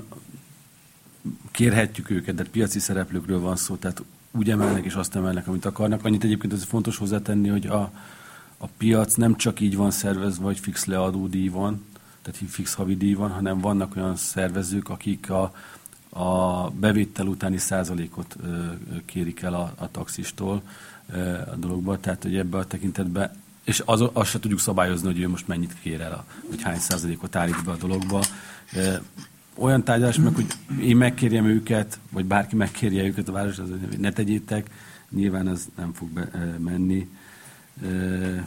kérhetjük őket, de piaci szereplőkről van szó, tehát úgy emelnek és azt emelnek, amit akarnak. Annyit egyébként ez fontos hozzátenni, hogy a, a piac nem csak így van szervezve, hogy fix leadódíj van, tehát fix havidíj van, hanem vannak olyan szervezők, akik a, a bevétel utáni százalékot ö, kérik el a, a taxistól ö, a dologba, tehát hogy ebben a tekintetben, és az, azt se tudjuk szabályozni, hogy ő most mennyit kér el, a, hogy hány százalékot állít be a dologba. Ö, olyan tárgyalás meg, hogy én megkérjem őket, vagy bárki megkérje őket a város, hogy ne tegyétek, nyilván ez nem fog be, ö, menni. Ö,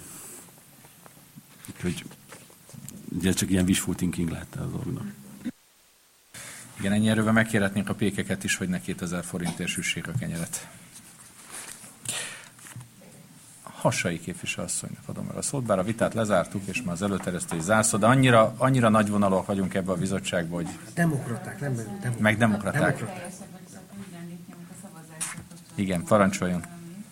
úgyhogy ugye csak ilyen wishful thinking lehet a dolognak. Igen, ennyi erővel megkérhetnénk a pékeket is, hogy ne kétezer forintért süssék a kenyeret. Hassai képviselőasszonynak adom meg a szót, bár a vitát lezártuk, és már az előterjesztő is zárszó, de annyira, annyira nagyvonalúak vagyunk ebbe a bizottságba, hogy... Demokraták, nem demokraták. Meg demokraták. demokraták. Igen, parancsoljon.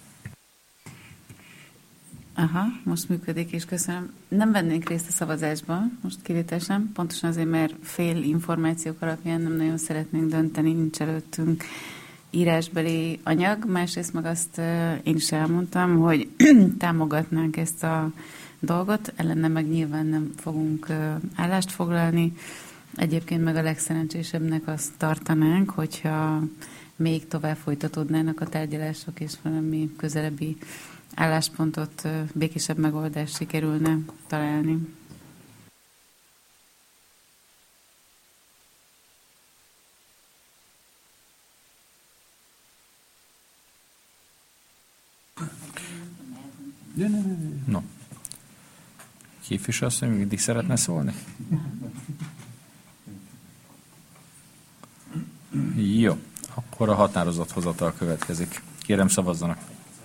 Aha, most működik, és köszönöm. Nem vennénk részt a szavazásban, most kivételesen, pontosan azért, mert fél információk alapján nem nagyon szeretnénk dönteni, nincs előttünk írásbeli anyag. Másrészt meg azt én is elmondtam, hogy támogatnánk ezt a dolgot, ellene meg nyilván nem fogunk állást foglalni. Egyébként meg a legszerencsésebbnek azt tartanánk, hogyha még tovább folytatódnának a tárgyalások, és valami közelebbi álláspontot, békésebb megoldást sikerülne találni. No. Képviselő asszony mindig szeretne szólni? Jó, akkor a határozathozatal következik. Kérem, szavazzanak.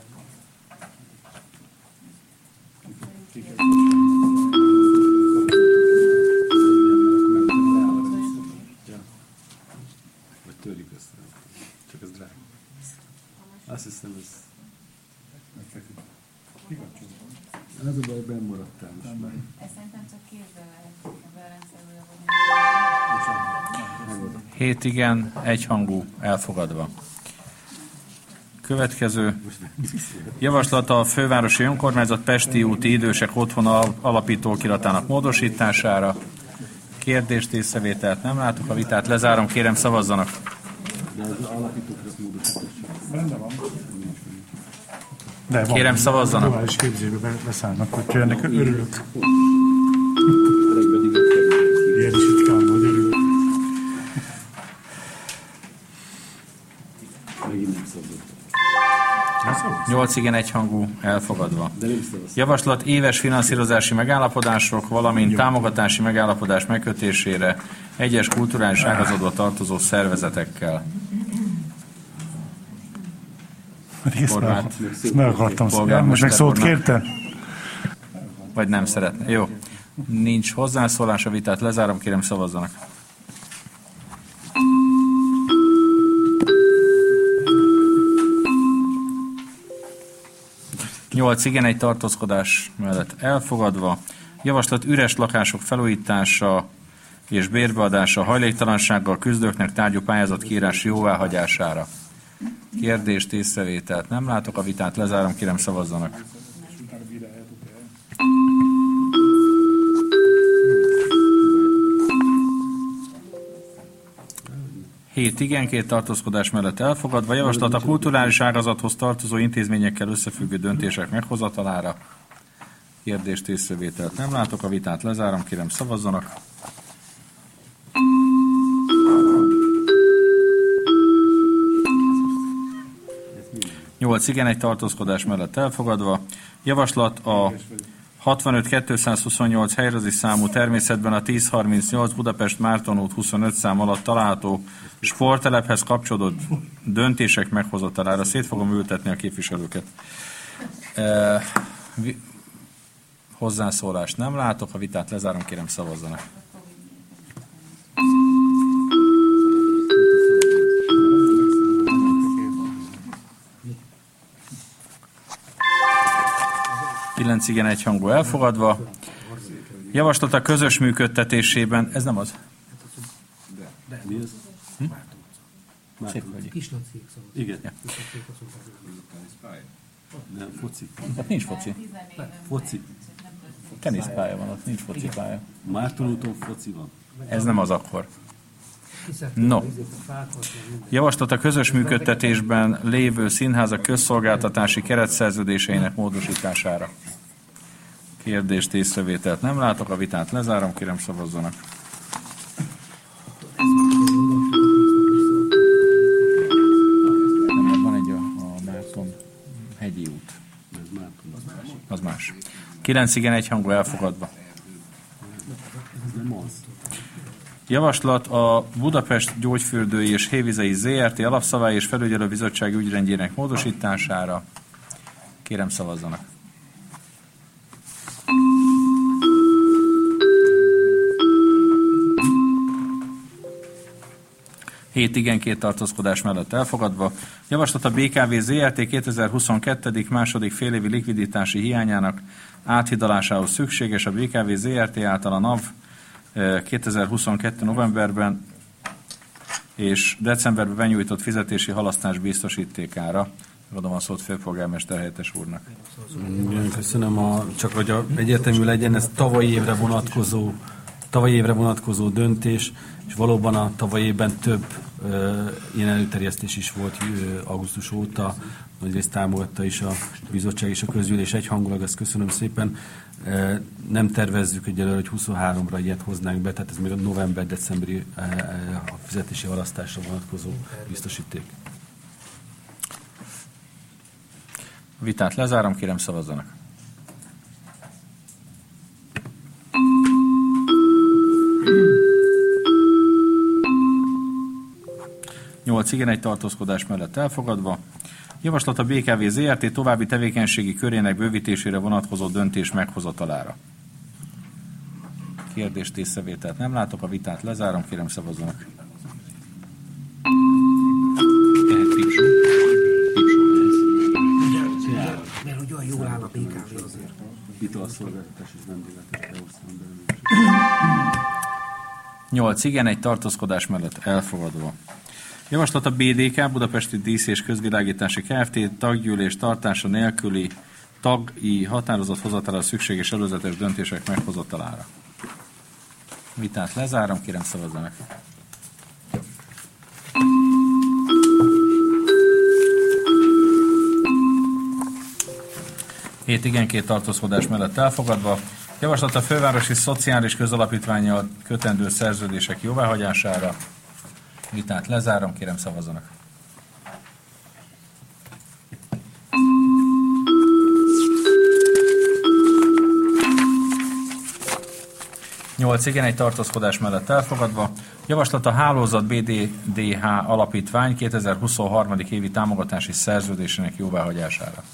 Azt hiszem, ez... Ez a baj, benn maradtál most már. Ezt szerintem csak kézzel lehet Hét igen, egyhangú, elfogadva. Következő javaslata a fővárosi önkormányzat Pesti úti idősek otthona alapító okiratának módosítására. Kérdést, észrevételt nem látok, a vitát lezárom, kérem szavazzanak. De az alapítókra módosítás. Benne van. De van, Kérem, szavazzanak. Duális képzésbe beszállnak, hogyha ennek örülök. Ilyen is itt kell, hogy örülök. nyolc igen egyhangú, elfogadva. Javaslat éves finanszírozási megállapodások, valamint támogatási megállapodás megkötésére egyes kulturális ágazatba tartozó szervezetekkel. Ezt meg akartam szólni. Most meg szót kérte? Vagy nem szeretne. Jó. Nincs hozzászólás, a vitát lezárom, kérem szavazzanak. nyolc igen, egy tartózkodás mellett elfogadva. Javaslat üres lakások felújítása és bérbeadása hajléktalansággal küzdőknek tárgyú pályázat kiírás jóváhagyására. Kérdést, észrevételt nem látok, a vitát lezárom, kérem szavazzanak. hét igen, két tartózkodás mellett elfogadva. Javaslat a kulturális ágazathoz tartozó intézményekkel összefüggő döntések meghozatalára. Kérdést, észrevételt nem látok, a vitát lezárom, kérem szavazzanak. nyolc igen, egy tartózkodás mellett elfogadva. Javaslat a hatvanöt kétszázhuszonnyolc helyrezi számú természetben a tíz harmincnyolc Budapest Márton út huszonöt szám alatt található sporttelephez kapcsolódó döntések meghozatalára. Szét fogom ültetni a képviselőket. E, vi, hozzászólást nem látok, a vitát lezárom, kérem szavazzanak. kilenc igen, egyhangú elfogadva. Javaslat a közös működtetésében, ez nem az? De, de. Mi ez? Hm? Szép vagy. Igen. Ja. Nem, foci. Hát nincs foci. Foci. Teniszpálya van ott, nincs focipálya. Márton úton foci van. Ez nem az akkor. No. Javaslat a közös működtetésben lévő színházak közszolgáltatási keretszerződéseinek módosítására. Kérdést, észrevételt nem látok, a vitát lezárom, kérem szavazzanak. Nem, van egy a, a Márton hegyi út. Az más. kilenc igen, egy hangú elfogadva. Javaslat a Budapest Gyógyfürdői és Hévizei zé er té alapszabály és felügyelőbizottság ügyrendjének módosítására. Kérem szavazzanak. hét igen, két tartózkodás mellett elfogadva. Javaslat a bé ká vé zé er té kétezer-huszonkettő. második félévi likviditási hiányának áthidalásához szükséges. A bé ká vé zé er té által a NAV kétezer-huszonkettő. novemberben és decemberben benyújtott fizetési halasztás biztosítékára. Adom a szót főpolgármester helyettes úrnak. Köszönöm, a, csak hogy a, egyértelmű legyen, ez tavalyi évre vonatkozó, tavalyi évre vonatkozó döntés, és valóban a tavalyi évben több ö, ilyen előterjesztés is volt ö, augusztus óta, nagyrészt támogatta is a bizottság és a közgyűlés egyhangulag, ezt köszönöm szépen. E, nem tervezzük egyelőre, hogy huszonháromra ilyet hoznánk be, tehát ez még a november-decemberi e, e, a fizetési halasztásra vonatkozó biztosíték. A vitát lezárom, kérem szavazzanak. nyolc igen, egy tartózkodás mellett elfogadva. Javaslat a bé ká vé zé er té további tevékenységi körének bővítésére vonatkozó döntés meghozatalára. Kérdést, észrevételt nem látok, a vitát lezárom, kérem szavazzanak. Mert hogy olyan jól áll a bé ká vé azért. Hitelszolgáltatás és vendéglátási beosztón. nyolc igen, egy tartózkodás mellett elfogadva. Javaslat a bé dé ká Budapesti Dísz és Közvilágítási Kft. Taggyűlés tartása nélküli tagi határozat hozatalára szükséges előzetes döntések meghozatalára. Vitát lezárom, kérem szavazzanak. hét igen, két tartózkodás mellett elfogadva. Javaslat a fővárosi szociális közalapítvánnyal kötendő szerződések jóváhagyására. Vitát lezárom, kérem szavazzanak. nyolc igen, egy tartózkodás mellett elfogadva. Javaslat a Hálózat bé dé dé há Alapítvány kétezer-huszonhárom. évi támogatási szerződésének jóváhagyására.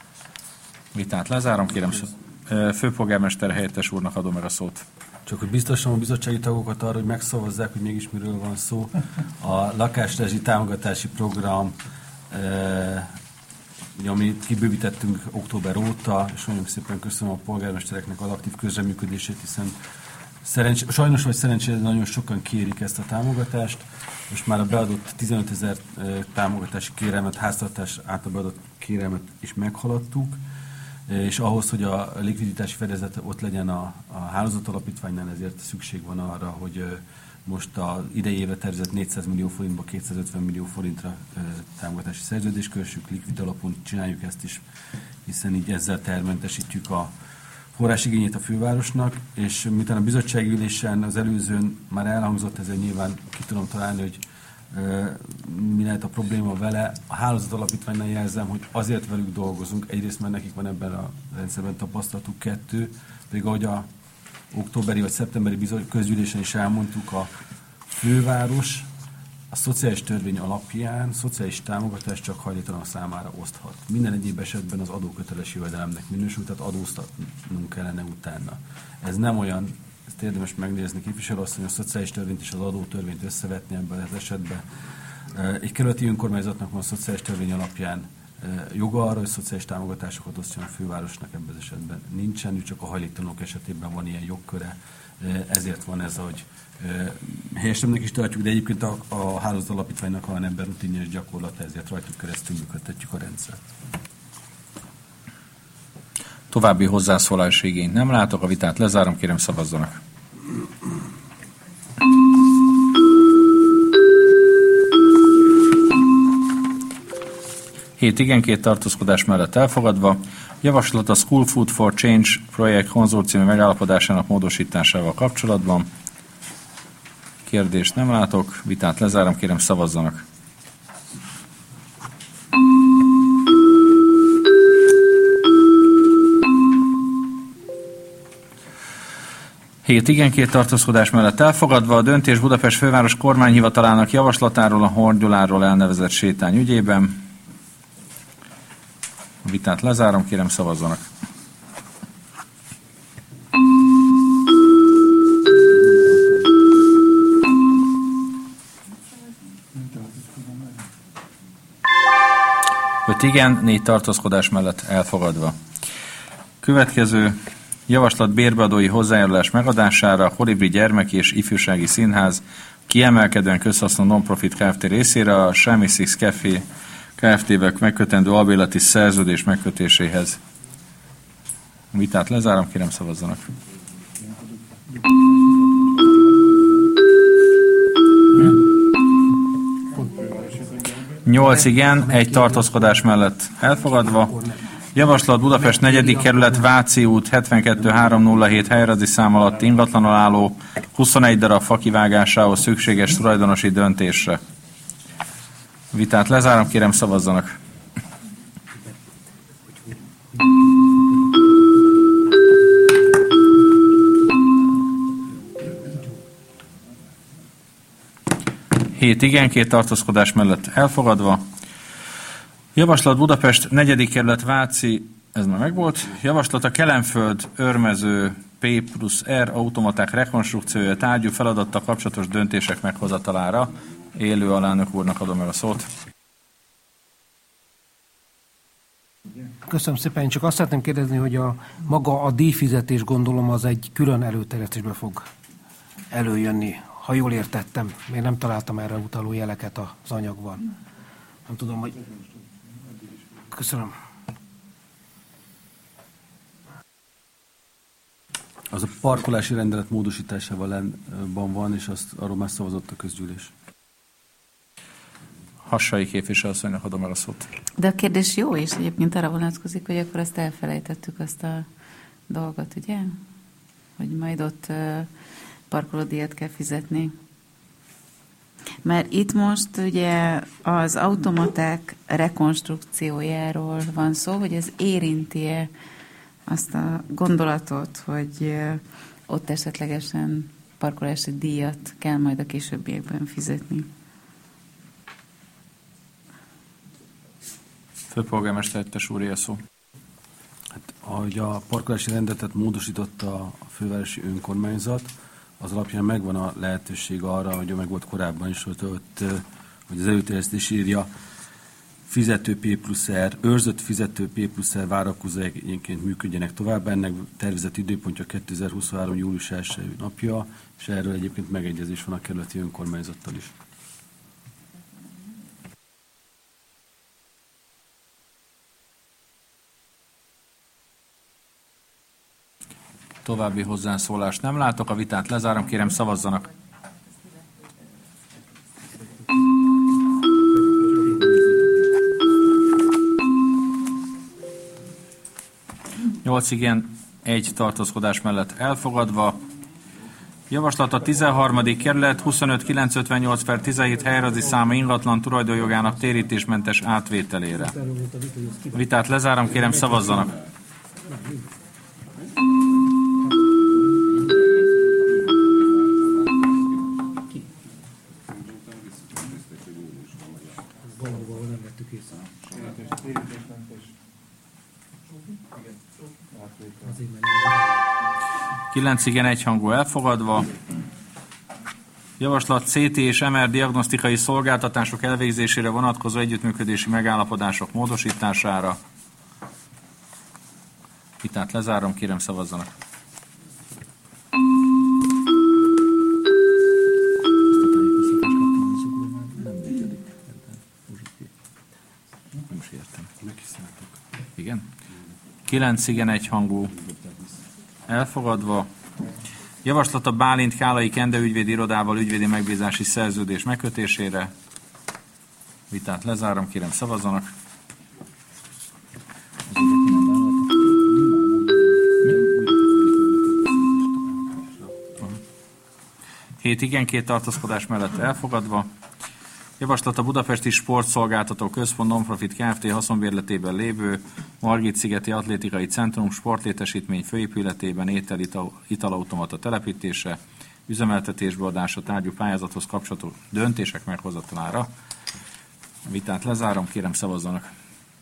Vitát lezárom, kérem főpolgármester helyettes úrnak adom meg a szót. Csak hogy biztosan a bizottsági tagokat arra, hogy megszavazzák, hogy mégis miről van szó. A lakásrezsi támogatási program, eh, amit kibővítettünk október óta, és nagyon szépen köszönöm a polgármestereknek az aktív közreműködését, hiszen szerencs, sajnos vagy szerencsére nagyon sokan kérik ezt a támogatást. Most már a beadott tizenötezer támogatási kérelmet, háztartás által beadott kérelmet is meghaladtuk, és ahhoz, hogy a likviditási fedezet ott legyen a, a hálózatalapítványnál, ezért szükség van arra, hogy most az idei évre tervezett négyszáz millió forintba kétszázötven millió forintra támogatási szerződést kössük, likvid alapon csináljuk ezt is, hiszen így ezzel termentesítjük a forrásigényét a fővárosnak, és miután a bizottsági ülésen az előzőn már elhangzott, ezért nyilván ki tudom találni, hogy e, mi lehet a probléma vele. A hálózat alapítványnál jelzem, hogy azért velük dolgozunk, egyrészt mert nekik van ebben a rendszerben tapasztalatuk, kettő, pedig ahogy a októberi vagy szeptemberi közgyűlésen is elmondtuk, a főváros a szociális törvény alapján szociális támogatást csak hajléktalanok számára oszthat. Minden egyéb esetben az adóköteles jövedelemnek minősül, tehát adóztatnunk kellene utána. Ez nem olyan, ezt érdemes megnézni, képviselőasszony, a szociális törvényt és az adótörvényt összevetni ebben az esetben. Egy kerületi önkormányzatnak van a szociális törvény alapján joga arra, hogy szociális támogatásokat osztjon a fővárosnak, ebben az esetben nincsen, csak a hajléktalanok esetében van ilyen jogköre, ezért van ez, hogy helyesebbnek is tartjuk, de egyébként a, a hálózat alapítványnak van ebben rutinja és gyakorlata, ezért rajtuk keresztül működtetjük a rendszert. További hozzászólási igényt nem látok, a vitát lezárom, kérem szavazzanak. hét igen, két tartózkodás mellett elfogadva. Javaslat a School Food for Change projekt konzorciumi megállapodásának módosításával kapcsolatban. Kérdést nem látok, vitát lezárom, kérem szavazzanak. hét igen, két tartózkodás mellett elfogadva. A döntés Budapest főváros kormányhivatalának javaslatáról a Hordyuláról elnevezett sétány ügyében. A vitát lezárom, kérem szavazzanak. öt igen, négy tartózkodás mellett elfogadva. Következő javaslat bérbeadói hozzájárulás megadására a Kolibri Gyermeki és Ifjúsági Színház kiemelkedően közhasznú non-profit Kft. Részére a Semmi Six Café Kft-vel megkötendő albérleti szerződés megkötéséhez. A vitát lezárom, kérem szavazzanak. nyolc igen, egy tartózkodás mellett elfogadva. Javaslat Budapest negyedik kerület Váci út hetvenkettő háromszázhét helyrajzi szám alatt ingatlanon álló huszonegy darab fakivágásához szükséges tulajdonosi döntésre. Vitát lezárom, kérem szavazzanak. hét igen, két tartózkodás mellett elfogadva. Javaslat Budapest negyedik kerület Váci, ez már megvolt. Javaslat a Kelenföld Örmező P plusz R automaták rekonstrukciója tárgyú feladattal kapcsolatos döntések meghozatalára. Élő alelnök úrnak adom meg a szót. Köszönöm szépen, én csak azt szeretném kérdezni, hogy a maga a díjfizetés, gondolom, az egy külön előterjesztésbe fog előjönni. Ha jól értettem, még nem találtam erre utaló jeleket az anyagban. Nem tudom, hogy... Köszönöm. Az a parkolási rendelet módosításával van, és azt arról már szavazott a közgyűlés. Hassai képviselőasszonynak adom el a szót. De a kérdés jó, és egyébként arra vonatkozik, hogy akkor azt elfelejtettük, azt a dolgot, ugye? Hogy majd ott uh, parkolódíjat kell fizetni. Mert itt most ugye az automaták rekonstrukciójáról van szó, hogy ez érinti-e azt a gondolatot, hogy uh, ott esetlegesen parkolási díjat kell majd a későbbiekben fizetni. Főpolgármester helyettes úr, a szó. Hát, ahogy a parkolási rendeletet módosította a fővárosi önkormányzat, az alapján megvan a lehetőség arra, hogy meg volt korábban is, hogy, ott, hogy az előterjesztés írja fizető P plusz R, őrzött fizető P plusz R várakozóként működjenek tovább. Ennek tervezett időpontja kétezer-huszonhárom. július első napja, és erről egyébként megegyezés van a kerületi önkormányzattal is. További hozzászólást nem látok, a vitát lezárom, kérem szavazzanak. nyolc igen, egy tartózkodás mellett elfogadva. Javaslat a tizenharmadik kerület huszonöt kilencszázötvennyolc per tizenhét helyrajzi száma ingatlan tulajdonjogának térítésmentes átvételére. A vitát lezárom, kérem szavazzanak. kilenc igen, egyhangú elfogadva. Javaslat C T és M R diagnosztikai szolgáltatások elvégzésére vonatkozó együttműködési megállapodások módosítására. Vitát lezárom, kérem szavazzanak. Igen? kilenc igen, egyhangú elfogadva. Javaslat a Bálint Kálai Kende ügyvédi irodával ügyvédi megbízási szerződés megkötésére. Vitát lezárom, kérem szavazzanak. hét igen, két tartózkodás mellett elfogadva. Javaslat a Budapesti Sportszolgáltató Központ Nonprofit Kft. Haszonbérletében lévő Margit-szigeti Atlétikai Centrum sportlétesítmény főépületében étel italautomata telepítése, üzemeltetésbe adása tárgyú pályázathoz kapcsolatos döntések meghozatalára. A vitát lezárom, kérem szavazzanak.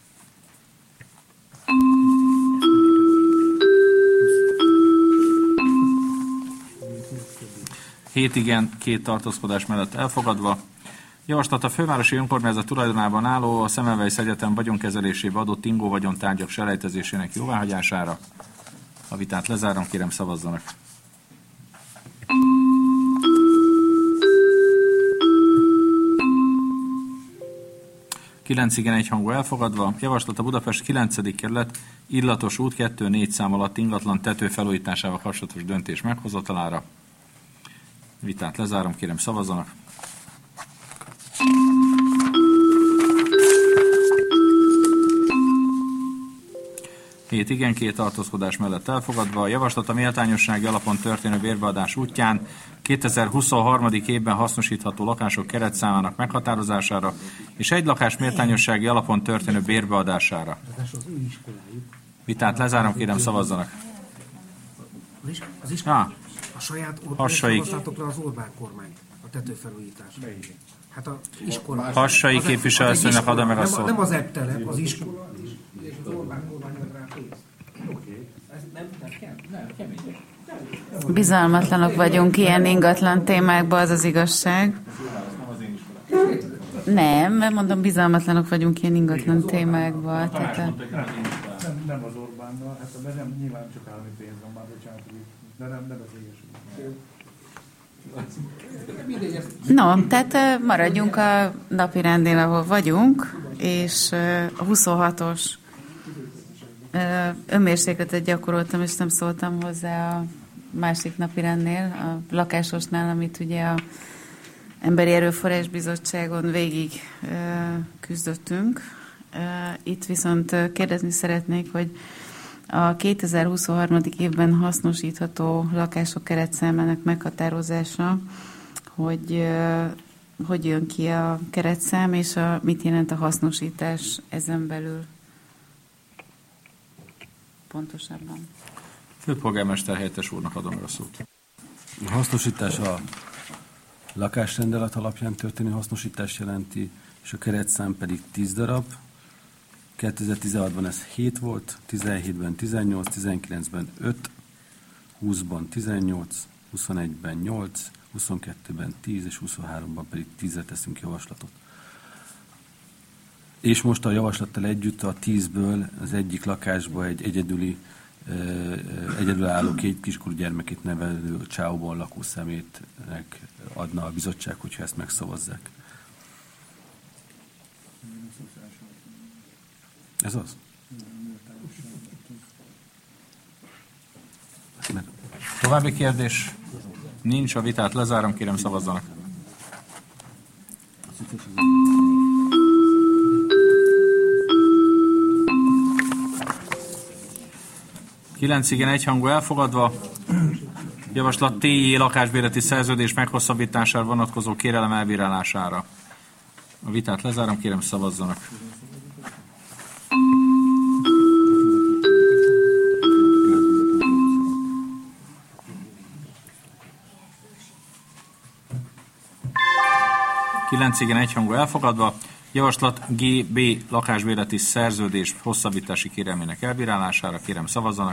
hét igen, két tartózkodás mellett elfogadva. Javaslat a fővárosi önkormányzat tulajdonában álló a Semmelweis Egyetem vagyonkezelésébe adott ingó vagyontárgyak selejtezésének jóváhagyására. A vitát lezárom, kérem szavazzanak. kilenc igen, egyhangú elfogadva. Javaslat a Budapest kilencedik kerület Illatos út kettő négy szám alatt ingatlan tető felújításával kapcsolatos döntés meghozatalára. Vitát lezárom, kérem szavazzanak. hét igen, két tartózkodás mellett elfogadva. A javaslat a méltányossági alapon történő bérbeadás útján kétezer-huszonhárom. évben hasznosítható lakások keretszámának meghatározására és egy lakás méltányossági alapon történő bérbeadására. Vitát lezárom, kérem szavazzanak. Az is, ah, a saját szavaztátok le az Orbán kormány, a tetőfelújításra. Hát a iskola. Hassai képviselőasszonynak adom meg a szót. Nem az eptelep, az iskola. És az Orbán kormány ad rá pénzt. Bizalmatlanok vagyunk ilyen ingatlan témákban, az az igazság. Nem, mert mondom, bizalmatlanok vagyunk ilyen ingatlan témákban. Tehát a... nem, nem az Orbánnal, hát mert nem, nyilván csak állami pénz van már, bocsánat, de nem, nem az ilyesmi. No, tehát maradjunk a napi rendén, ahol vagyunk, és a huszonhatos önmérsékletet gyakoroltam, és nem szóltam hozzá a másik napi rendnél, a lakásosnál, amit ugye a Emberi Erőforrás Bizottságon végig küzdöttünk. Itt viszont kérdezni szeretnék, hogy a kétezer-huszonhárom. évben hasznosítható lakások keretszámának meghatározása, hogy hogy jön ki a keretszám, és a, mit jelent a hasznosítás ezen belül pontosabban. Főpolgármester helyettes úrnak adom meg a szót. A hasznosítás a lakásrendelet alapján történő hasznosítás jelenti, és a keretszám pedig tíz darab. kétezer-tizenhatban ez hét volt, tizenhétben tizennyolc, tizenkilencben öt, húszban tizennyolc, huszonegyben nyolc, huszonkettőben tíz és huszonháromban pedig tízre teszünk javaslatot. És most a javaslattal együtt a tízből az egyik lakásba egy egyedüli, egyedülálló két kiskorú gyermekét nevelő csáóban lakó szemétnek adna a bizottság, hogyha ezt megszavazzák. Ez az? További kérdés? Nincs, a vitát lezárom, kérem szavazzanak. kilenc igen, egyhangú elfogadva. Javaslat té jé lakásbérleti szerződés meghosszabbítására vonatkozó kérelem elbírálására. A vitát lezárom, kérem szavazzanak. kilenc igen, egyhangú elfogadva. Javaslat gé bé lakásbérleti szerződés hosszabbítási kérelmének elbírálására. Kérem szavazzanak.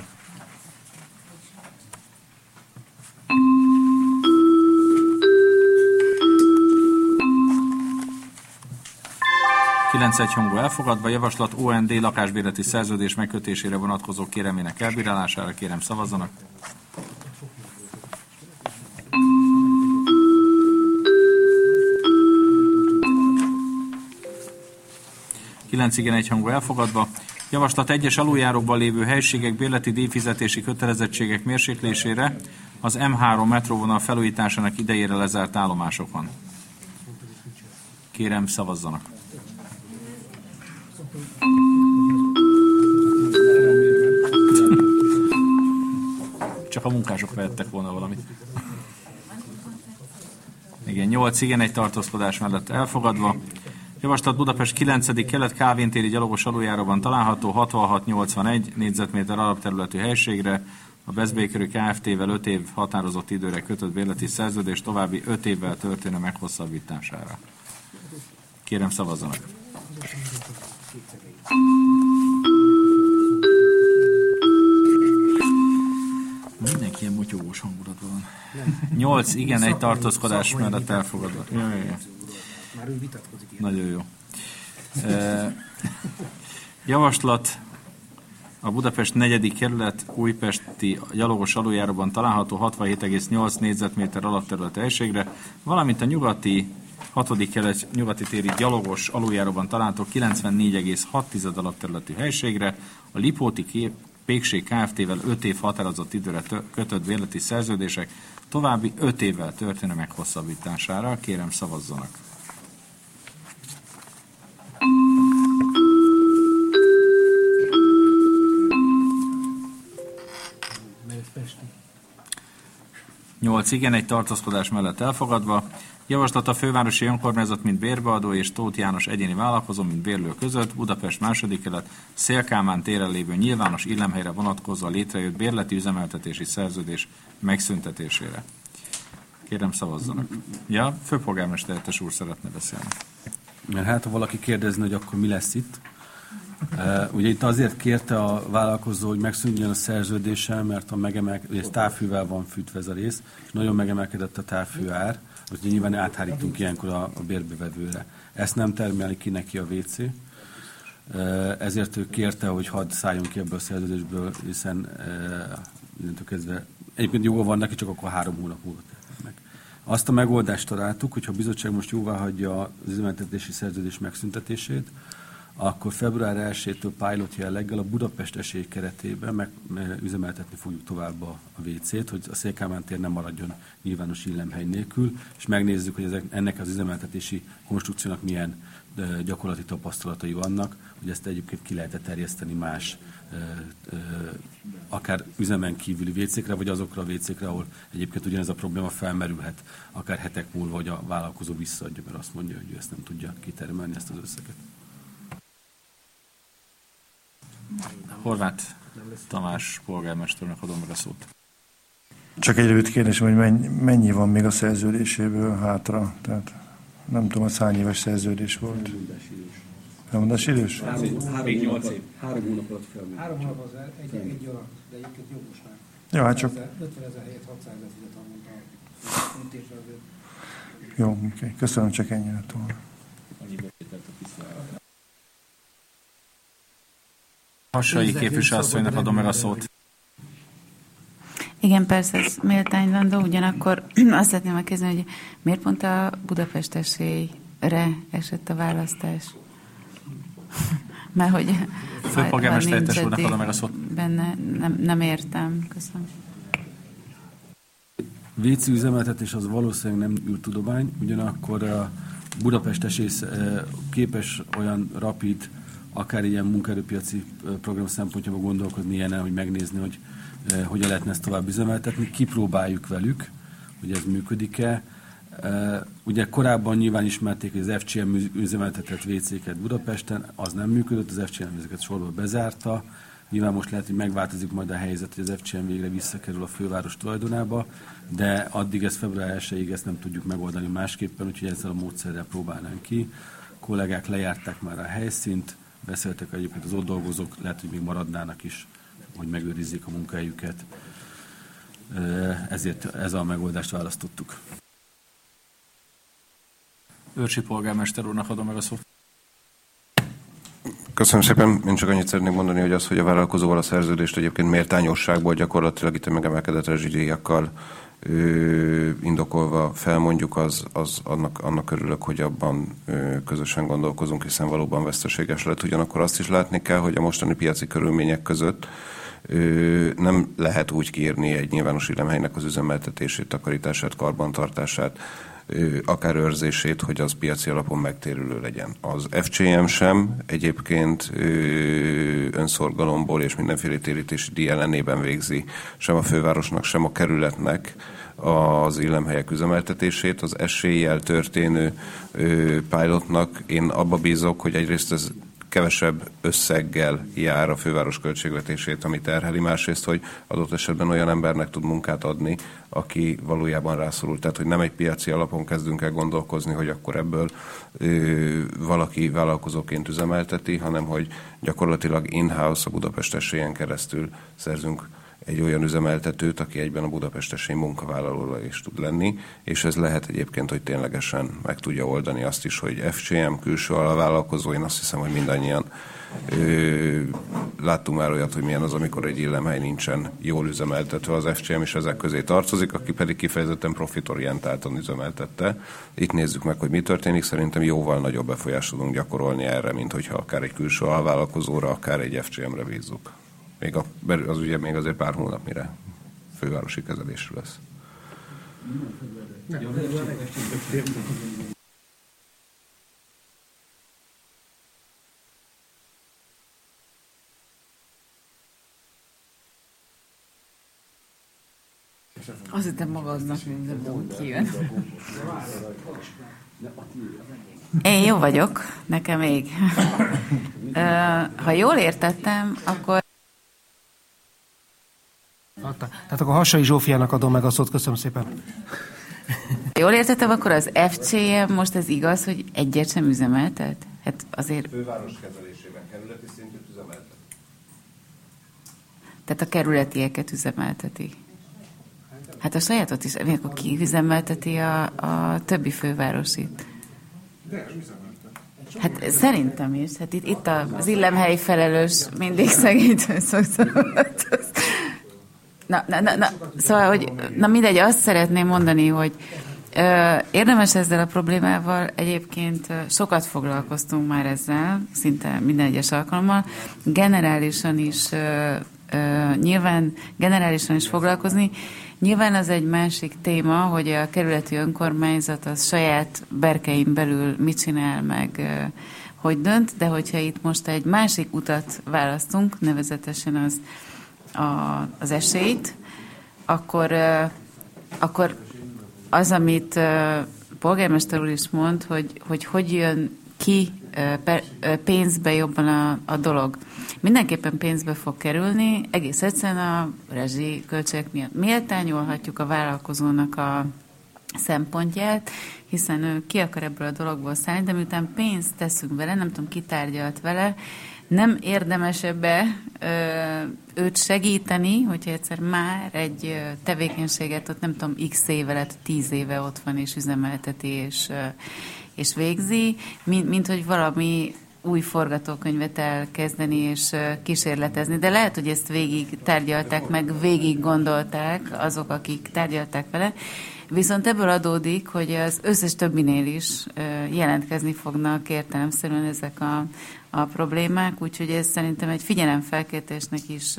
kilenc egyhangú elfogadva. Javaslat o en dé lakásbérleti szerződés megkötésére vonatkozó kérelmének elbírálására. Kérem szavazzanak. kilenc igen, egyhangú elfogadva. Javaslat egyes aluljárókban lévő helységek bérleti díjfizetési kötelezettségek mérséklésére az em három metróvonal felújításának idejére lezárt állomásokon. Kérem, szavazzanak. Csak a munkások vehettek volna valamit. Igen, nyolc igen, egy tartózkodás mellett elfogadva. Javaslat Budapest kilencedik kelet Kálvin téri gyalogos aluljáróban található hatvanhat nyolcvanegy négyzetméter alapterületű helységre a Best Bakery Kft-vel öt év határozott időre kötött bérleti szerződés további öt évvel történő meghosszabbítására. Kérem, szavazzanak. Mindenki ilyen motyogós hangulatban van. nyolc igen, egy tartózkodás mellett elfogadva. Jaj, jaj. Már ő vitatkozik. Nagyon jó. E, javaslat a Budapest negyedik kerület újpesti gyalogos aluljáróban található hatvanhét egész nyolc négyzetméter alapterület helységre, valamint a nyugati hatodik kelet nyugati téri gyalogos aluljáróban található kilencvennégy egész hat alapterületű helységre a Lipóti Pékség Kft-vel öt év határozott időre kötött bérleti szerződések további öt évvel történő meghosszabbítására. Kérem, szavazzanak. nyolc igen, egy tartózkodás mellett elfogadva. Javaslat a fővárosi önkormányzat, mint bérbeadó, és Tóth János egyéni vállalkozó, mint bérlő között Budapest második kelet Szél-Kálmán téren lévő nyilvános illemhelyre vonatkozva létrejött bérleti üzemeltetési szerződés megszüntetésére. Kérem, szavazzanak. Ja, főpolgármester helyettes úr szeretne beszélni. Mert hát, ha valaki kérdezni, hogy akkor mi lesz itt. Uh, ugye itt azért kérte a vállalkozó, hogy megszűnjön a szerződése, mert a megemelkedés, ez távfűvel van fűtve ez a rész, és nagyon megemelkedett a távfű ár, úgyhogy nyilván áthárítunk ilyenkor a, a bérbevevőre. Ezt nem termeli ki neki a vé cé, uh, ezért ő kérte, hogy hadd szálljon ki ebből a szerződésből, hiszen uh, kezdve, egyébként joga van neki, csak akkor három hónap múlva meg. Azt a megoldást találtuk, hogyha a bizottság most jóvá hagyja az üzemeltetési szerződés megszüntetését, akkor február elsejétől pilot jelleggel a Budapest esély keretében meg, meg üzemeltetni fogjuk tovább a, a vé cét, hogy a Szél-Kálmán tér nem maradjon nyilvános illemhely nélkül, és megnézzük, hogy ezek, ennek az üzemeltetési konstrukciónak milyen de, gyakorlati tapasztalatai vannak, hogy ezt egyébként ki lehet terjeszteni más ö, ö, akár üzemen kívüli vécékre, vagy azokra a vécékre, ahol egyébként ugyanez a probléma felmerülhet, akár hetek múlva, hogy a vállalkozó visszaadja, mert azt mondja, hogy ő ezt nem tudja kitermelni, ezt az összeget. Horváth Tamás polgármesternek adom meg a szót. Csak egy rövid kérdés, hogy mennyi, mennyi van még a szerződéséből hátra? Tehát nem tudom, az hány éves szerződés volt. Elmondás idős? Még nyolc év. Három hónap alatt felmúlt. Három hónap az egy, egy alatt, de egyébként jogos már. Jó, hát csak... ötvenezer helyett hatszázezer fizet, mondta a intésre. Jó, oké. Okay. Köszönöm, csak ennyi lett volna. Hassai képviselőasszonynak adom meg a szót. Igen, persze, ez méltánylandó, ugyanakkor azt szeretném megkezdeni, hogy miért pont a Budapest esélyre esett a választás? Mert hogy Főpolgármester helyettes úrnak adom meg a szót. Benne nem, nem értem. Köszönöm. vé cé üzemeltetés az valószínűleg nem űrtudomány, ugyanakkor a Budapest esély képes olyan rapid, akár ilyen munkaerőpiaci program szempontjából gondolkodni ilyenen, hogy megnézni, hogy eh, hogyan lehetne ezt tovább üzemeltetni. Kipróbáljuk velük, hogy ez működik-e. Eh, ugye korábban nyilván ismerték, hogy az ef cé em üzemeltetett vécéket Budapesten, az nem működött, az ef cé em ezeket sorba bezárta. Nyilván most lehet, hogy megváltozik majd a helyzet, hogy az ef cé em végre visszakerül a főváros tulajdonába, de addig ez február elsejéig ezt nem tudjuk megoldani másképpen, úgyhogy ezzel a módszerrel próbálnánk ki. A kollégák lejárták már a helyszínt, beszéltek egyébként az ott dolgozók, lehet, hogy még maradnának is, hogy megőrizzék a munkahelyüket. Ezért ez a megoldást választottuk. Őrsi polgármester úrnak adom meg a szót. Köszönöm szépen. Én csak annyit szeretnék mondani, hogy az, hogy a vállalkozóval a szerződést egyébként méltányosságból gyakorlatilag itt a megemelkedett rezsidíjakkal ö, indokolva felmondjuk, az, az annak, annak örülök, hogy abban ö, közösen gondolkozunk, hiszen valóban veszteséges lett. Ugyanakkor azt is látni kell, hogy a mostani piaci körülmények között ö, nem lehet úgy kiírni egy nyilvános illemhelynek az üzemeltetését, takarítását, karbantartását, akár őrzését, hogy az piaci alapon megtérülő legyen. Az ef cé em sem egyébként önszorgalomból és mindenféle térítési díj ellenében végzi sem a fővárosnak, sem a kerületnek az illemhelyek üzemeltetését. Az eséllyel történő pilotnak én abba bízok, hogy egyrészt ez kevesebb összeggel jár a főváros költségvetését, ami terheli, másrészt, hogy adott esetben olyan embernek tud munkát adni, aki valójában rászorul. Tehát, hogy nem egy piaci alapon kezdünk el gondolkozni, hogy akkor ebből ö, valaki vállalkozóként üzemelteti, hanem hogy gyakorlatilag in-house a Budapest esélyen keresztül szerzünk egy olyan üzemeltetőt, aki egyben a Budapest esély munkavállalója is tud lenni, és ez lehet egyébként, hogy ténylegesen meg tudja oldani azt is, hogy ef cé em külső alvállalkozó, én azt hiszem, hogy mindannyian ö, láttunk már olyat, hogy milyen az, amikor egy illemhely nincsen jól üzemeltetve, az ef cé em is ezek közé tartozik, aki pedig kifejezetten profitorientáltan üzemeltette. Itt nézzük meg, hogy mi történik, szerintem jóval nagyobb befolyást tudunk gyakorolni erre, mint hogyha akár egy külső alvállalkozóra, akár egy ef cé emre bízzuk. Még a, az ugye még azért pár hónap, mire fővárosi kezelésről lesz. Azt hittem magadnak, mint a bót kijön. Én jó vagyok, nekem még. Ha jól értettem, akkor... Tehát akkor Hassai Zsófiának adom meg a szót, köszönöm szépen. Jól értettem, akkor az ef cé em most ez igaz, hogy egyet sem üzemeltet? Hát azért... Főváros kezelésében kerületi szintű üzemeltet. Tehát a kerületieket üzemelteti. Hát a sajátot is, akkor ki üzemelteti a, a többi fővárosit? Hát szerintem is. Hát itt, itt az illemhelyi felelős mindig szegénytől szoktam. Na, na, na, na, szóval, hogy na mindegy, azt szeretném mondani, hogy Érdemes ezzel a problémával, egyébként sokat foglalkoztunk már ezzel, szinte minden egyes alkalommal, generálisan is, nyilván generálisan is foglalkozni. Nyilván az egy másik téma, hogy a kerületi önkormányzat az saját berkein belül mit csinál, meg hogy dönt, de hogyha itt most egy másik utat választunk, nevezetesen az, a, az esélyt, akkor, akkor az, amit polgármester úr is mond, hogy hogy, hogy jön ki pénzbe jobban a, a dolog. Mindenképpen pénzbe fog kerülni, egész egyszerűen a rezsi költségek miatt méltányolhatjuk a vállalkozónak a szempontját, hiszen ő ki akar ebből a dologból szállni, de miután pénzt teszünk vele, nem tudom, ki tárgyalt vele, nem érdemes ebbe ö, őt segíteni, hogyha egyszer már egy tevékenységet ott nem tudom, x éve lett, tíz éve ott van és üzemelteti és, és végzi, mint, mint hogy valami új forgatókönyvet elkezdeni és kísérletezni. De lehet, hogy ezt végig tárgyalták, meg végig gondolták azok, akik tárgyalták vele. Viszont ebből adódik, hogy az összes többinél is jelentkezni fognak értelemszerűen ezek a, a problémák, úgyhogy ez szerintem egy figyelemfelkeltésnek is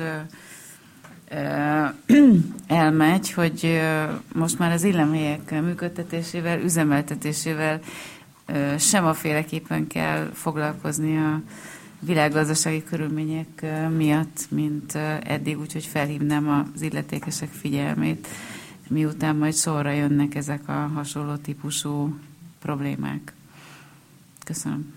elmegy, hogy most már az illemhelyek működtetésével, üzemeltetésével sem a féleképpen kell foglalkozni a világgazdasági körülmények miatt, mint eddig, úgyhogy felhívnám az illetékesek figyelmét, miután majd sorra jönnek ezek a hasonló típusú problémák. Köszönöm.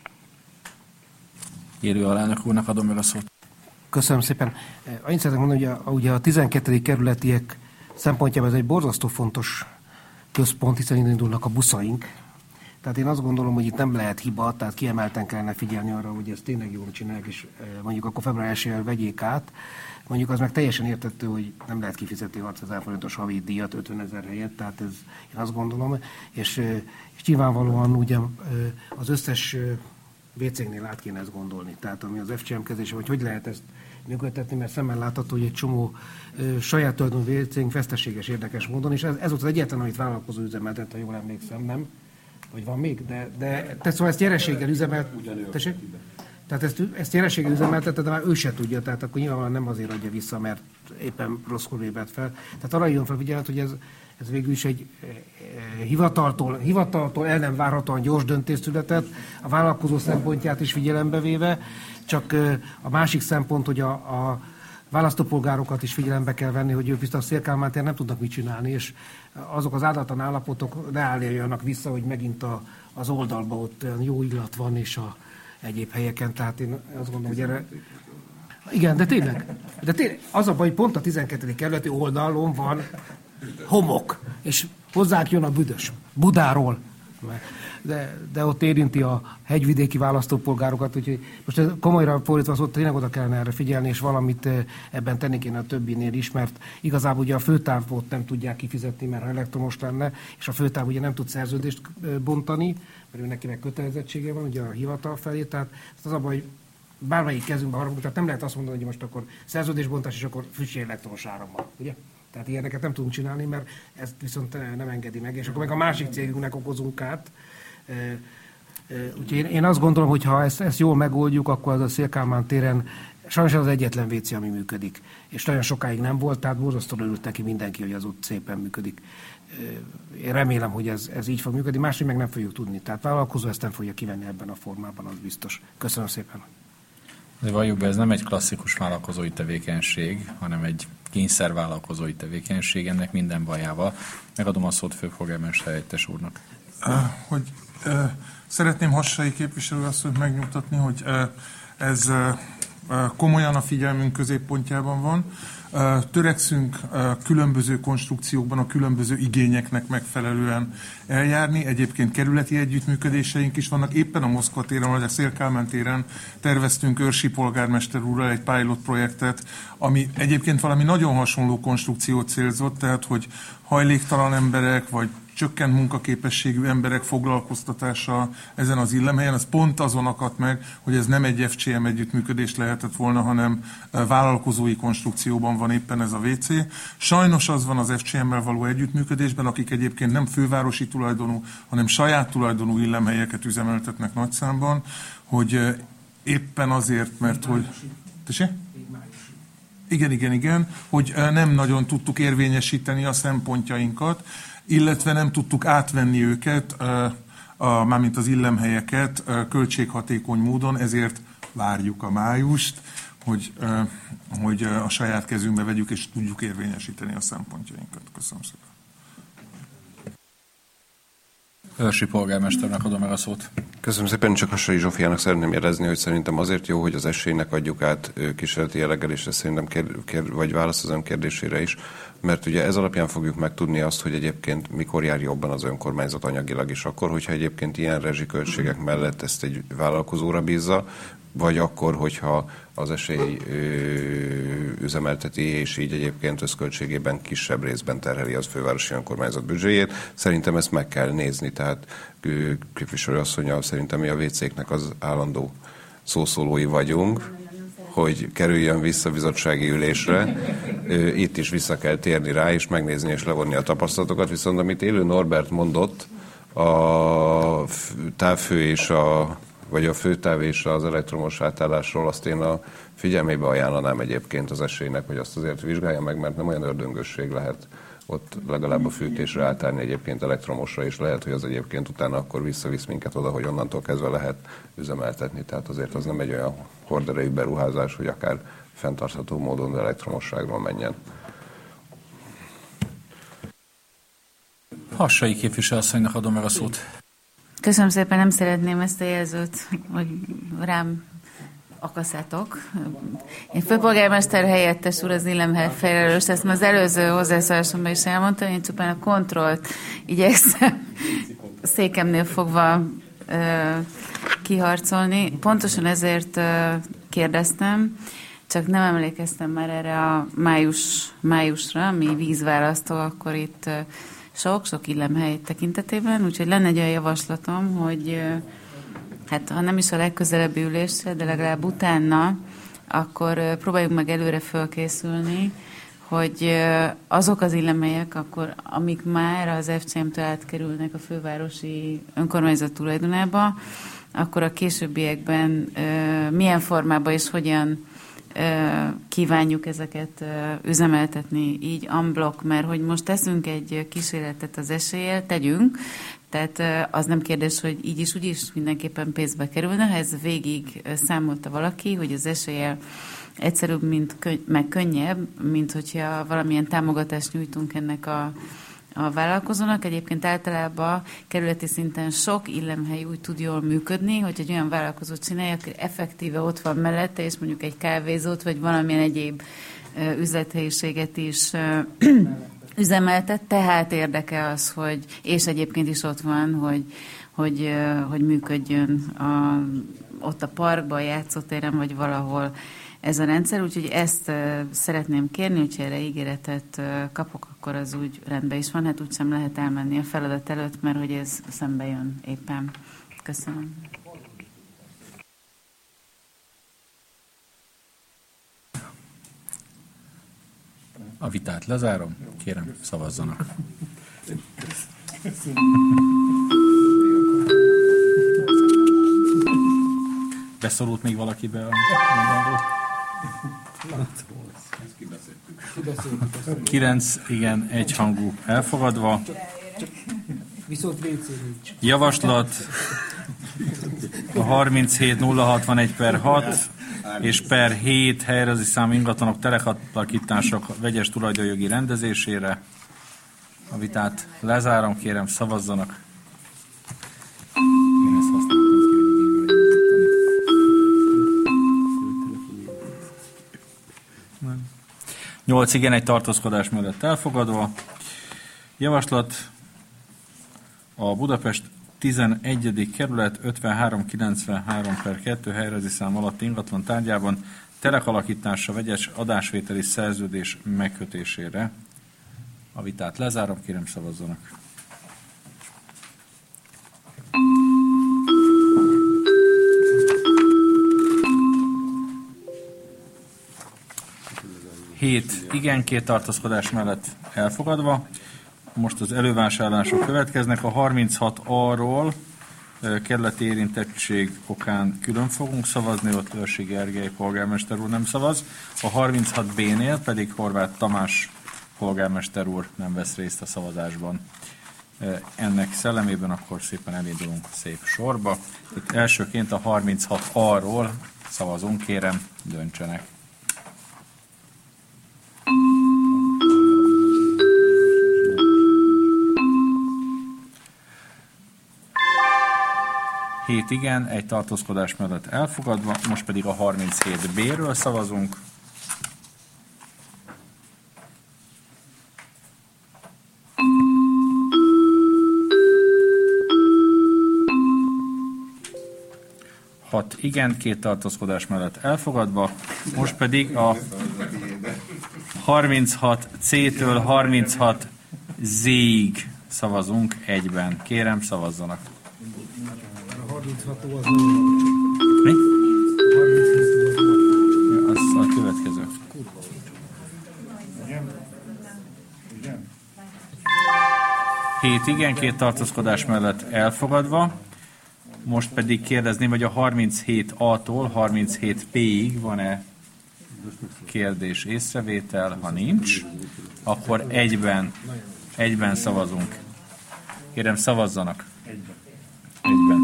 Érő alelnök úrnak adom meg a szót. Köszönöm szépen. Annyit szeretném mondani, hogy a, ugye a tizenkettedik kerületiek szempontjában ez egy borzasztó fontos központ, hiszen indulnak a buszaink. Tehát én azt gondolom, hogy itt nem lehet hiba, tehát kiemelten kellene figyelni arra, hogy ezt tényleg jól csinálják, és mondjuk akkor február elsejével vegyék át. Mondjuk az meg teljesen értető, hogy nem lehet kifizetni hatszázezer forintos havi díjat ötvenezer helyett, tehát ez én azt gondolom, és, és nyilvánvalóan ugye az összes vé cé-nél át kéne ezt gondolni, tehát ami az ef cé em kezése, hogy hogy lehet ezt működtetni, mert szemmel látható, hogy egy csomó ö, saját tulajdonú vé cé-nk veszteséges érdekes módon, és ez, ez volt az egyetlen, amit vállalkozó üzemeltet, ha jól emlékszem, nem? Vagy van még? De, de te szóval ezt nyereséggel üzemelt... Tessék? Tehát ezt, ezt nyereséggel üzemeltette, de már ő se tudja, tehát akkor nyilvánvalóan nem azért adja vissza, mert éppen rosszkor lépett fel. Tehát arra jön fel figyelet, hogy ez, ez végül is egy e, hivataltól, hivataltól el nem várhatóan gyors döntés született, a vállalkozó szempontját is figyelembe véve, csak e, a másik szempont, hogy a, a választópolgárokat is figyelembe kell venni, hogy ők biztos a Széll-Kálmán téren nem tudnak mit csinálni, és azok az áldatlan állapotok ne álljanak vissza, hogy megint a, az oldalba ott jó illat van, és a egyéb helyeken, tehát én azt gondolom, hogy erre... Igen, de tényleg, de tényleg az a baj, hogy pont a tizenkettedik kerületi oldalon van homok, és hozzánk jön a büdös, Budáról. De, de ott érinti a hegyvidéki választópolgárokat, úgyhogy most komolyra fordítva az ott tényleg oda kellene erre figyelni, és valamit ebben tenni kéne a többinél is, mert igazából ugye a főtávot nem tudják kifizetni, mert ha elektromos lenne, és a főtáv ugye nem tud szerződést bontani, mert ő neki meg kötelezettsége van, ugye a hivatal felé, tehát az a baj, hogy bármelyik kezünkben haragunk, tehát nem lehet azt mondani, hogy most akkor szerződésbontás, és akkor frissé elektromos árammal, ugye? Tehát ilyeneket nem tudunk csinálni, mert ezt viszont nem engedi meg, és akkor meg a másik cégünknek okozunk át. Úgyhogy én, én azt gondolom, hogy ha ezt, ezt jól megoldjuk, akkor az a Széll-Kálmán téren sajnos az egyetlen vé cé, ami működik. És nagyon sokáig nem volt, tehát borzasztóan örült neki mindenki, hogy az ott szépen működik. Én remélem, hogy ez, ez így fog működni, máshogy meg nem fogjuk tudni. Tehát vállalkozó ezt nem fogja kivenni ebben a formában, az biztos. Köszönöm szépen. De valljuk be, ez nem egy klasszikus vállalkozói tevékenység, hanem egy kényszervállalkozói tevékenység, ennek minden bajával. Megadom a szót főpolgármester helyettes úrnak. Uh, hogy uh, szeretném Hassai képviselő asszonyt megnyugtatni, hogy uh, ez uh, komolyan a figyelmünk középpontjában van. Uh, törekszünk uh, különböző konstrukciókban a különböző igényeknek megfelelően eljárni. Egyébként kerületi együttműködéseink is vannak. Éppen a Moszkva téren, vagy a Széll-Kálmán téren terveztünk Őrsi polgármester úrral egy pilot projektet, ami egyébként valami nagyon hasonló konstrukciót célzott, tehát hogy hajléktalan emberek, vagy csökkent munkaképességű emberek foglalkoztatása ezen az illemhelyen. Ez pont azon akadt meg, hogy ez nem egy ef cé em együttműködés lehetett volna, hanem vállalkozói konstrukcióban van éppen ez a vé cé. Sajnos az van az ef cé em-mel való együttműködésben, akik egyébként nem fővárosi tulajdonú, hanem saját tulajdonú illemhelyeket üzemeltetnek nagy számban, hogy éppen azért, mert hogy... Tessék? Igen, igen, igen, hogy nem nagyon tudtuk érvényesíteni a szempontjainkat, illetve nem tudtuk átvenni őket, a, mármint az illemhelyeket költséghatékony módon, ezért várjuk a májust, hogy, hogy a saját kezünkbe vegyük és tudjuk érvényesíteni a szempontjainkat. Köszönöm szépen. Őrsi polgármesternek adom meg a szót. Köszönöm szépen, csak Hassai Zsófiának szeretném jelezni, hogy szerintem azért jó, hogy az esélynek adjuk át kísérleti jelleggel, és ezt szerintem kér, kér, vagy válasz az ön kérdésére is, mert ugye ez alapján fogjuk megtudni azt, hogy egyébként mikor jár jobban az önkormányzat anyagilag is, akkor, hogyha egyébként ilyen rezsiköltségek mellett ezt egy vállalkozóra bízza, vagy akkor, hogyha az esély ö, üzemelteti, és így egyébként összköltségében kisebb részben terheli az fővárosi önkormányzat büdzséjét. Szerintem ezt meg kell nézni, tehát képviselő asszonnyal szerintem mi a vécéknek az állandó szószólói vagyunk, hogy kerüljön vissza bizottsági ülésre. Itt is vissza kell térni rá, és megnézni és levonni a tapasztalatokat. Viszont amit Élő Norbert mondott, a távfő és a vagy a főtáv és az elektromos átállásról, azt én a figyelmébe ajánlanám egyébként az esélynek, hogy azt azért vizsgálja meg, mert nem olyan ördöngösség lehet ott legalább a fűtésre átállni egyébként elektromosra, és lehet, hogy az egyébként utána akkor visszavisz minket oda, hogy onnantól kezdve lehet üzemeltetni. Tehát azért az nem egy olyan horderejű beruházás, hogy akár fenntartható módon elektromosságról menjen. Hassai képviselőasszonynak adom meg a szót. Köszönöm szépen, nem szeretném ezt a jelzőt, hogy rám akaszátok. Én főpolgármester helyettes úr, az illemhely felelős, ezt az előző hozzászólásomban is elmondtam, én csupán a kontrollt igyekszem székemnél fogva ö, kiharcolni. Pontosan ezért ö, kérdeztem, csak nem emlékeztem már erre a május, májusra, ami vízválasztó, akkor itt ö, sok-sok illemhely tekintetében, úgyhogy lenne egy olyan javaslatom, hogy hát ha nem is a legközelebbi ülésre, de legalább utána, akkor próbáljuk meg előre fölkészülni, hogy azok az illemhelyek, akkor, amik már az ef cé em-től átkerülnek a fővárosi önkormányzat tulajdonába, akkor a későbbiekben milyen formában és hogyan kívánjuk ezeket üzemeltetni így unblock, mert hogy most teszünk egy kísérletet az eséllyel, tegyünk, tehát az nem kérdés, hogy így is, úgy is mindenképpen pénzbe kerülne, ha ez végig számolta valaki, hogy az eséllyel egyszerűbb, mint könny- meg könnyebb, mint hogyha valamilyen támogatást nyújtunk ennek a a vállalkozónak. Egyébként általában kerületi szinten sok illemhely úgy tud jól működni, hogy egy olyan vállalkozót csinálja, aki effektíve ott van mellette, és mondjuk egy kávézót, vagy valamilyen egyéb üzlethelyiséget is üzemeltet, tehát érdeke az, hogy, és egyébként is ott van, hogy, hogy, hogy működjön a, ott a parkban, a játszótéren, vagy valahol ez a rendszer, úgyhogy ezt uh, szeretném kérni, hogyha erre ígéretet uh, kapok, akkor az úgy rendben is van, hát úgysem lehet elmenni a feladat előtt, mert hogy ez szembe jön éppen. Köszönöm. A vitát lezárom, kérem szavazzanak. Beszorult még valakibe a mondandó? Kilenc, igen, egyhangú elfogadva. Javaslat a harminchét nulla hatvanegy per hat és per hét helyrezi szám ingatlanok telehatalakítások vegyes tulajdonjogi rendezésére. A vitát lezárom, kérem szavazzanak. Én ezt használtam ki, hogy nyolc igen, egy tartózkodás mellett elfogadva. Javaslat a Budapest tizenegyedik kerület ötvenhárom kilencvenhárom per kettő helyrezi szám alatt ingatlan tárgyában telekalakításra vegyes adásvételi szerződés megkötésére. A vitát lezárom, kérem szavazzanak. hét igen, két tartózkodás mellett elfogadva. Most az elővásárlások következnek. A harminchat A-ról kerületi érintettség okán külön fogunk szavazni, ott Őrsi Gergely polgármester úr nem szavaz. A harminchat B-nél pedig Horváth Tamás polgármester úr nem vesz részt a szavazásban. Ennek szellemében akkor szépen elindulunk szép sorba. Itt elsőként a harminchat A-ról szavazunk, kérem, döntsenek. hét igen, egy tartózkodás mellett elfogadva, most pedig a harminchét B-ről szavazunk. hat igen, két tartózkodás mellett elfogadva, most pedig a harminchat C-től harminchat Z-ig szavazunk egyben. Kérem, szavazzanak. Mi? Ja, az a következő. hét igen, két tartózkodás mellett elfogadva. Most pedig kérdezném, hogy a harminchét A-tól harminchét P-ig van-e kérdés, észrevétel? Ha nincs, akkor egyben, egyben szavazunk. Kérem, szavazzanak. Egyben. Egyben.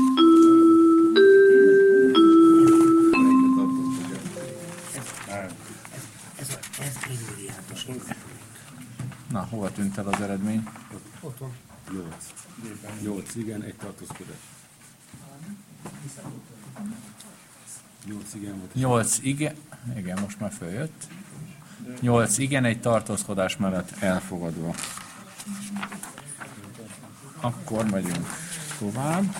Na, hova tűnt el az eredmény? Ott van. nyolc. nyolc igen, egy tartózkodás. nyolc igen volt. nyolc igen, igen, most már följött. nyolc igen, egy tartózkodás mellett elfogadva. Akkor megyünk tovább.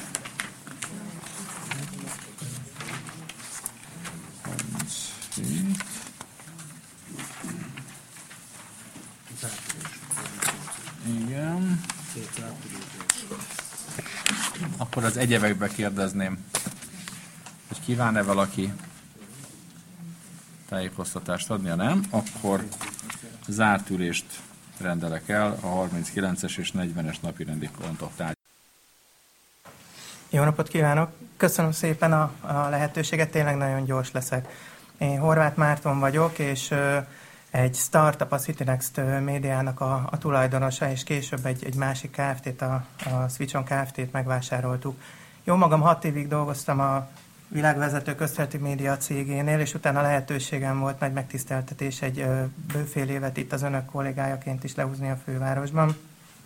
harminchét. Igen. Akkor az egyebekbe kérdezném, hogy kíván-e valaki tájékoztatást adni, ha nem, akkor zárt ülést rendelek el a harminckilences és negyvenes napirendi pontok tárgyában. Jó napot kívánok! Köszönöm szépen a, a lehetőséget, tényleg nagyon gyors leszek. Én Horváth Márton vagyok, és ö, egy startup, a CityNext médiának a, a tulajdonosa, és később egy, egy másik Kft-t, a, a Switchon Kft-t megvásároltuk. Jó magam hat évig dolgoztam a világvezető közterületi média cégénél, és utána lehetőségem volt, nagy megtiszteltetés egy ö, bőfél évet itt az önök kollégájaként is lehúzni a fővárosban.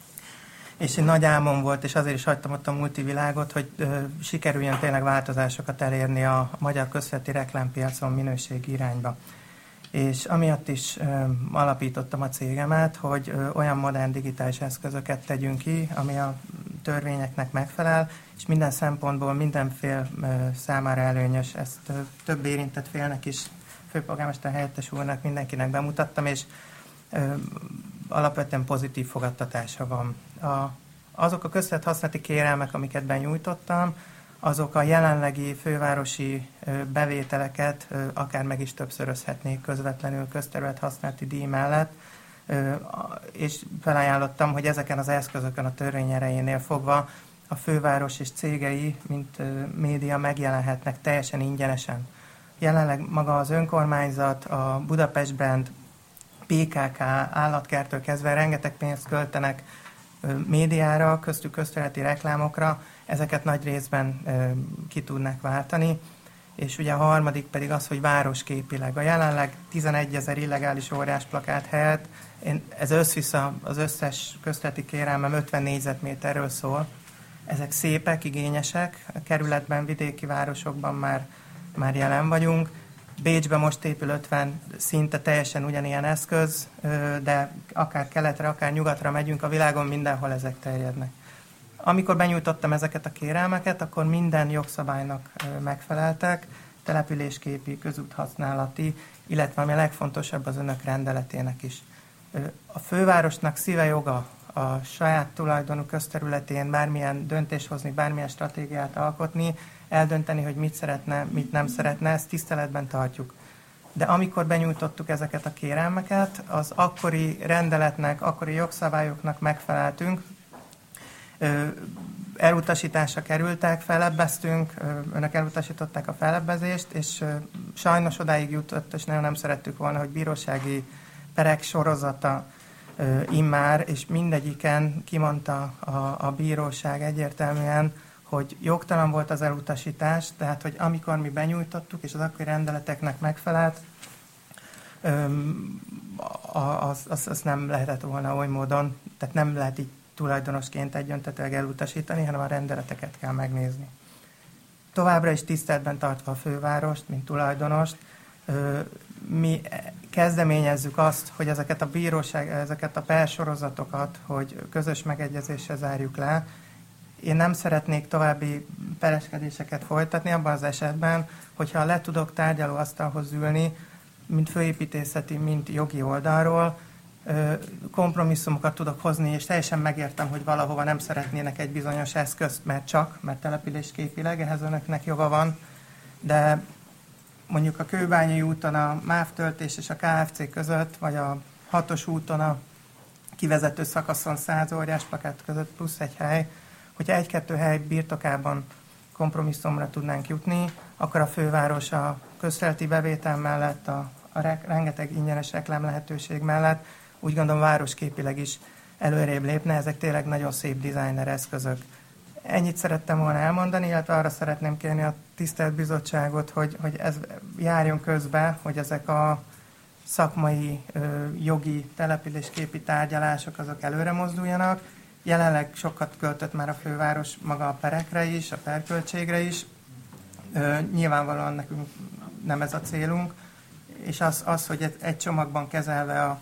És egy nagy álmom volt, és azért is hagytam ott a multivilágot, hogy ö, sikerüljön tényleg változásokat elérni a magyar közterületi reklámpiacon minőségi irányba. És amiatt is ö, alapítottam a cégemet, hogy ö, olyan modern digitális eszközöket tegyünk ki, ami a törvényeknek megfelel, és minden szempontból minden fél ö, számára előnyös. Ezt ö, több érintett félnek is, főpolgármester helyettes úrnak, mindenkinek bemutattam, és ö, alapvetően pozitív fogadtatása van. A, azok a közterület használati kérelmek, amiket benyújtottam, azok a jelenlegi fővárosi ö, bevételeket ö, akár meg is többszörözhetnék közvetlenül közterület használati díj mellett, ö, és felajánlottam, hogy ezeken az eszközökön a törvény erejénél fogva a főváros és cégei, mint ö, média megjelenhetnek teljesen ingyenesen. Jelenleg maga az önkormányzat, a Budapest Brand, pé ká ká, állatkertől kezdve rengeteg pénzt költenek ö, médiára, köztük közterületi reklámokra, ezeket nagy részben ö, ki tudnak váltani, és ugye a harmadik pedig az, hogy városképileg. A jelenleg tizenegyezer illegális óriásplakát helyett, én, ez összvisz az összes közterületi kérelmem ötven négyzetméterről szól. Ezek szépek, igényesek, a kerületben, vidéki városokban már, már jelen vagyunk. Bécsben most épül ötven szinte teljesen ugyanilyen eszköz, de akár keletre, akár nyugatra megyünk, a világon mindenhol ezek terjednek. Amikor benyújtottam ezeket a kérelmeket, akkor minden jogszabálynak megfeleltek, településképi, közúthasználati, illetve ami a legfontosabb, az önök rendeletének is. A fővárosnak szíve joga a saját tulajdonú közterületén bármilyen döntés hozni, bármilyen stratégiát alkotni, eldönteni, hogy mit szeretne, mit nem szeretne, ezt tiszteletben tartjuk. de amikor benyújtottuk ezeket a kérelmeket, az akkori rendeletnek, akkori jogszabályoknak megfeleltünk, elutasításra kerültek, fellebbeztünk, önök elutasították a fellebbezést, és sajnos odáig jutott, és nagyon nem szerettük volna, hogy bírósági perek sorozata immár, és mindegyiken kimondta a, a bíróság egyértelműen, hogy jogtalan volt az elutasítás, tehát, hogy amikor mi benyújtottuk, és az akkori rendeleteknek megfelelt, az, az, az nem lehetett volna oly módon, tehát nem lehet így tulajdonosként egyöntetőleg elutasítani, hanem a rendeleteket kell megnézni. Továbbra is tiszteletben tartva a fővárost, mint tulajdonost, mi kezdeményezzük azt, hogy ezeket a bíróság, ezeket a persorozatokat, hogy közös megegyezéssel zárjuk le. Én nem szeretnék további pereskedéseket folytatni abban az esetben, hogyha le tudok tárgyalóasztalhoz ülni, mint főépítészeti, mint jogi oldalról, kompromisszumokat tudok hozni, és teljesen megértem, hogy valahova nem szeretnének egy bizonyos eszközt, mert csak, mert településképileg, ehhez önöknek joga van, de mondjuk a Kőbányai úton a MÁV töltés és a ká ef cé között, vagy a hatos úton a kivezető szakaszon száz óriás plakát között plusz egy hely, hogyha egy-kettő hely birtokában kompromisszumra tudnánk jutni, akkor a főváros a közterületi bevétel mellett, a, a rengeteg ingyenes reklám lehetőség mellett úgy gondolom városképileg is előrébb lépne, ezek tényleg nagyon szép designer eszközök. Ennyit szerettem volna elmondani, illetve arra szeretném kérni a tisztelt bizottságot, hogy, hogy ez járjon közbe, hogy ezek a szakmai, jogi, településképi tárgyalások azok előre mozduljanak. Jelenleg sokat költött már a főváros maga a perekre is, a perköltségre is. Nyilvánvalóan nekünk nem ez a célunk, és az, az hogy egy csomagban kezelve a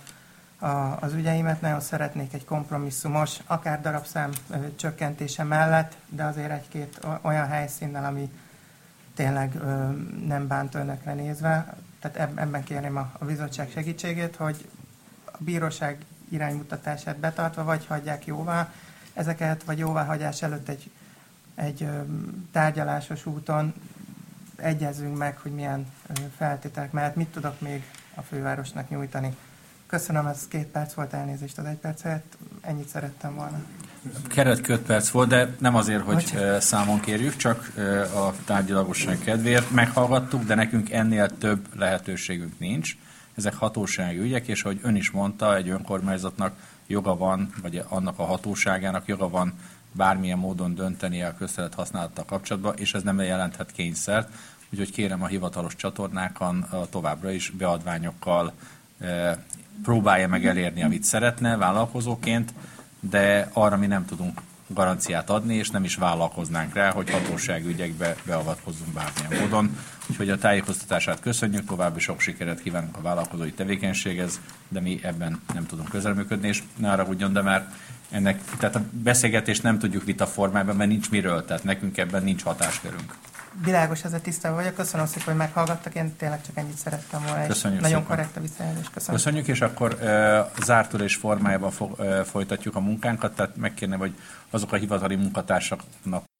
A, az ügyeimet, nagyon szeretnék egy kompromisszumos, akár darabszám ö, csökkentése mellett, de azért egy-két olyan helyszínnel, ami tényleg ö, nem bánt önökre nézve. Tehát eb- ebben kérném a, a bizottság segítségét, hogy a bíróság iránymutatását betartva, vagy hagyják jóvá ezeket, vagy jóváhagyás előtt egy, egy ö, tárgyalásos úton egyezzünk meg, hogy milyen ö, feltételek mellett mit tudok még a fővárosnak nyújtani. Köszönöm, ez két perc volt, elnézést az egy perc helyett, ennyit szerettem volna. Keret köt perc volt, de nem azért, hogy Bocsánat. számon kérjük, csak a tárgyalagosság kedvéért meghallgattuk, de nekünk ennél több lehetőségünk nincs. Ezek hatósági ügyek, és ahogy ön is mondta, egy önkormányzatnak joga van, vagy annak a hatóságának joga van bármilyen módon döntenie a közterület használattal kapcsolatban, és ez nem jelenthet kényszert. Úgyhogy kérem a hivatalos csatornákon továbbra is beadványokkal próbálja meg elérni, amit szeretne vállalkozóként, de arra mi nem tudunk garanciát adni, és nem is vállalkoznánk rá, hogy hatósági ügyekbe beavatkozzunk bármilyen módon. Úgyhogy a tájékoztatását köszönjük, további sok sikeret kívánunk a vállalkozói tevékenységhez, de mi ebben nem tudunk közreműködni, és ne haragudjon, de már ennek, tehát a beszélgetést nem tudjuk vita formában, mert nincs miről, tehát nekünk ebben nincs hatáskörünk. Világos, ezzel tisztában vagyok. Köszönöm szépen, hogy meghallgattak. Én tényleg csak ennyit szerettem volna. Köszönjük nagyon szépen. korrekt a visszajelzés. Köszönöm. Köszönjük, és akkor e, zárt ülés formájában fo, e, folytatjuk a munkánkat, tehát megkérném, hogy azok a hivatali munkatársaknak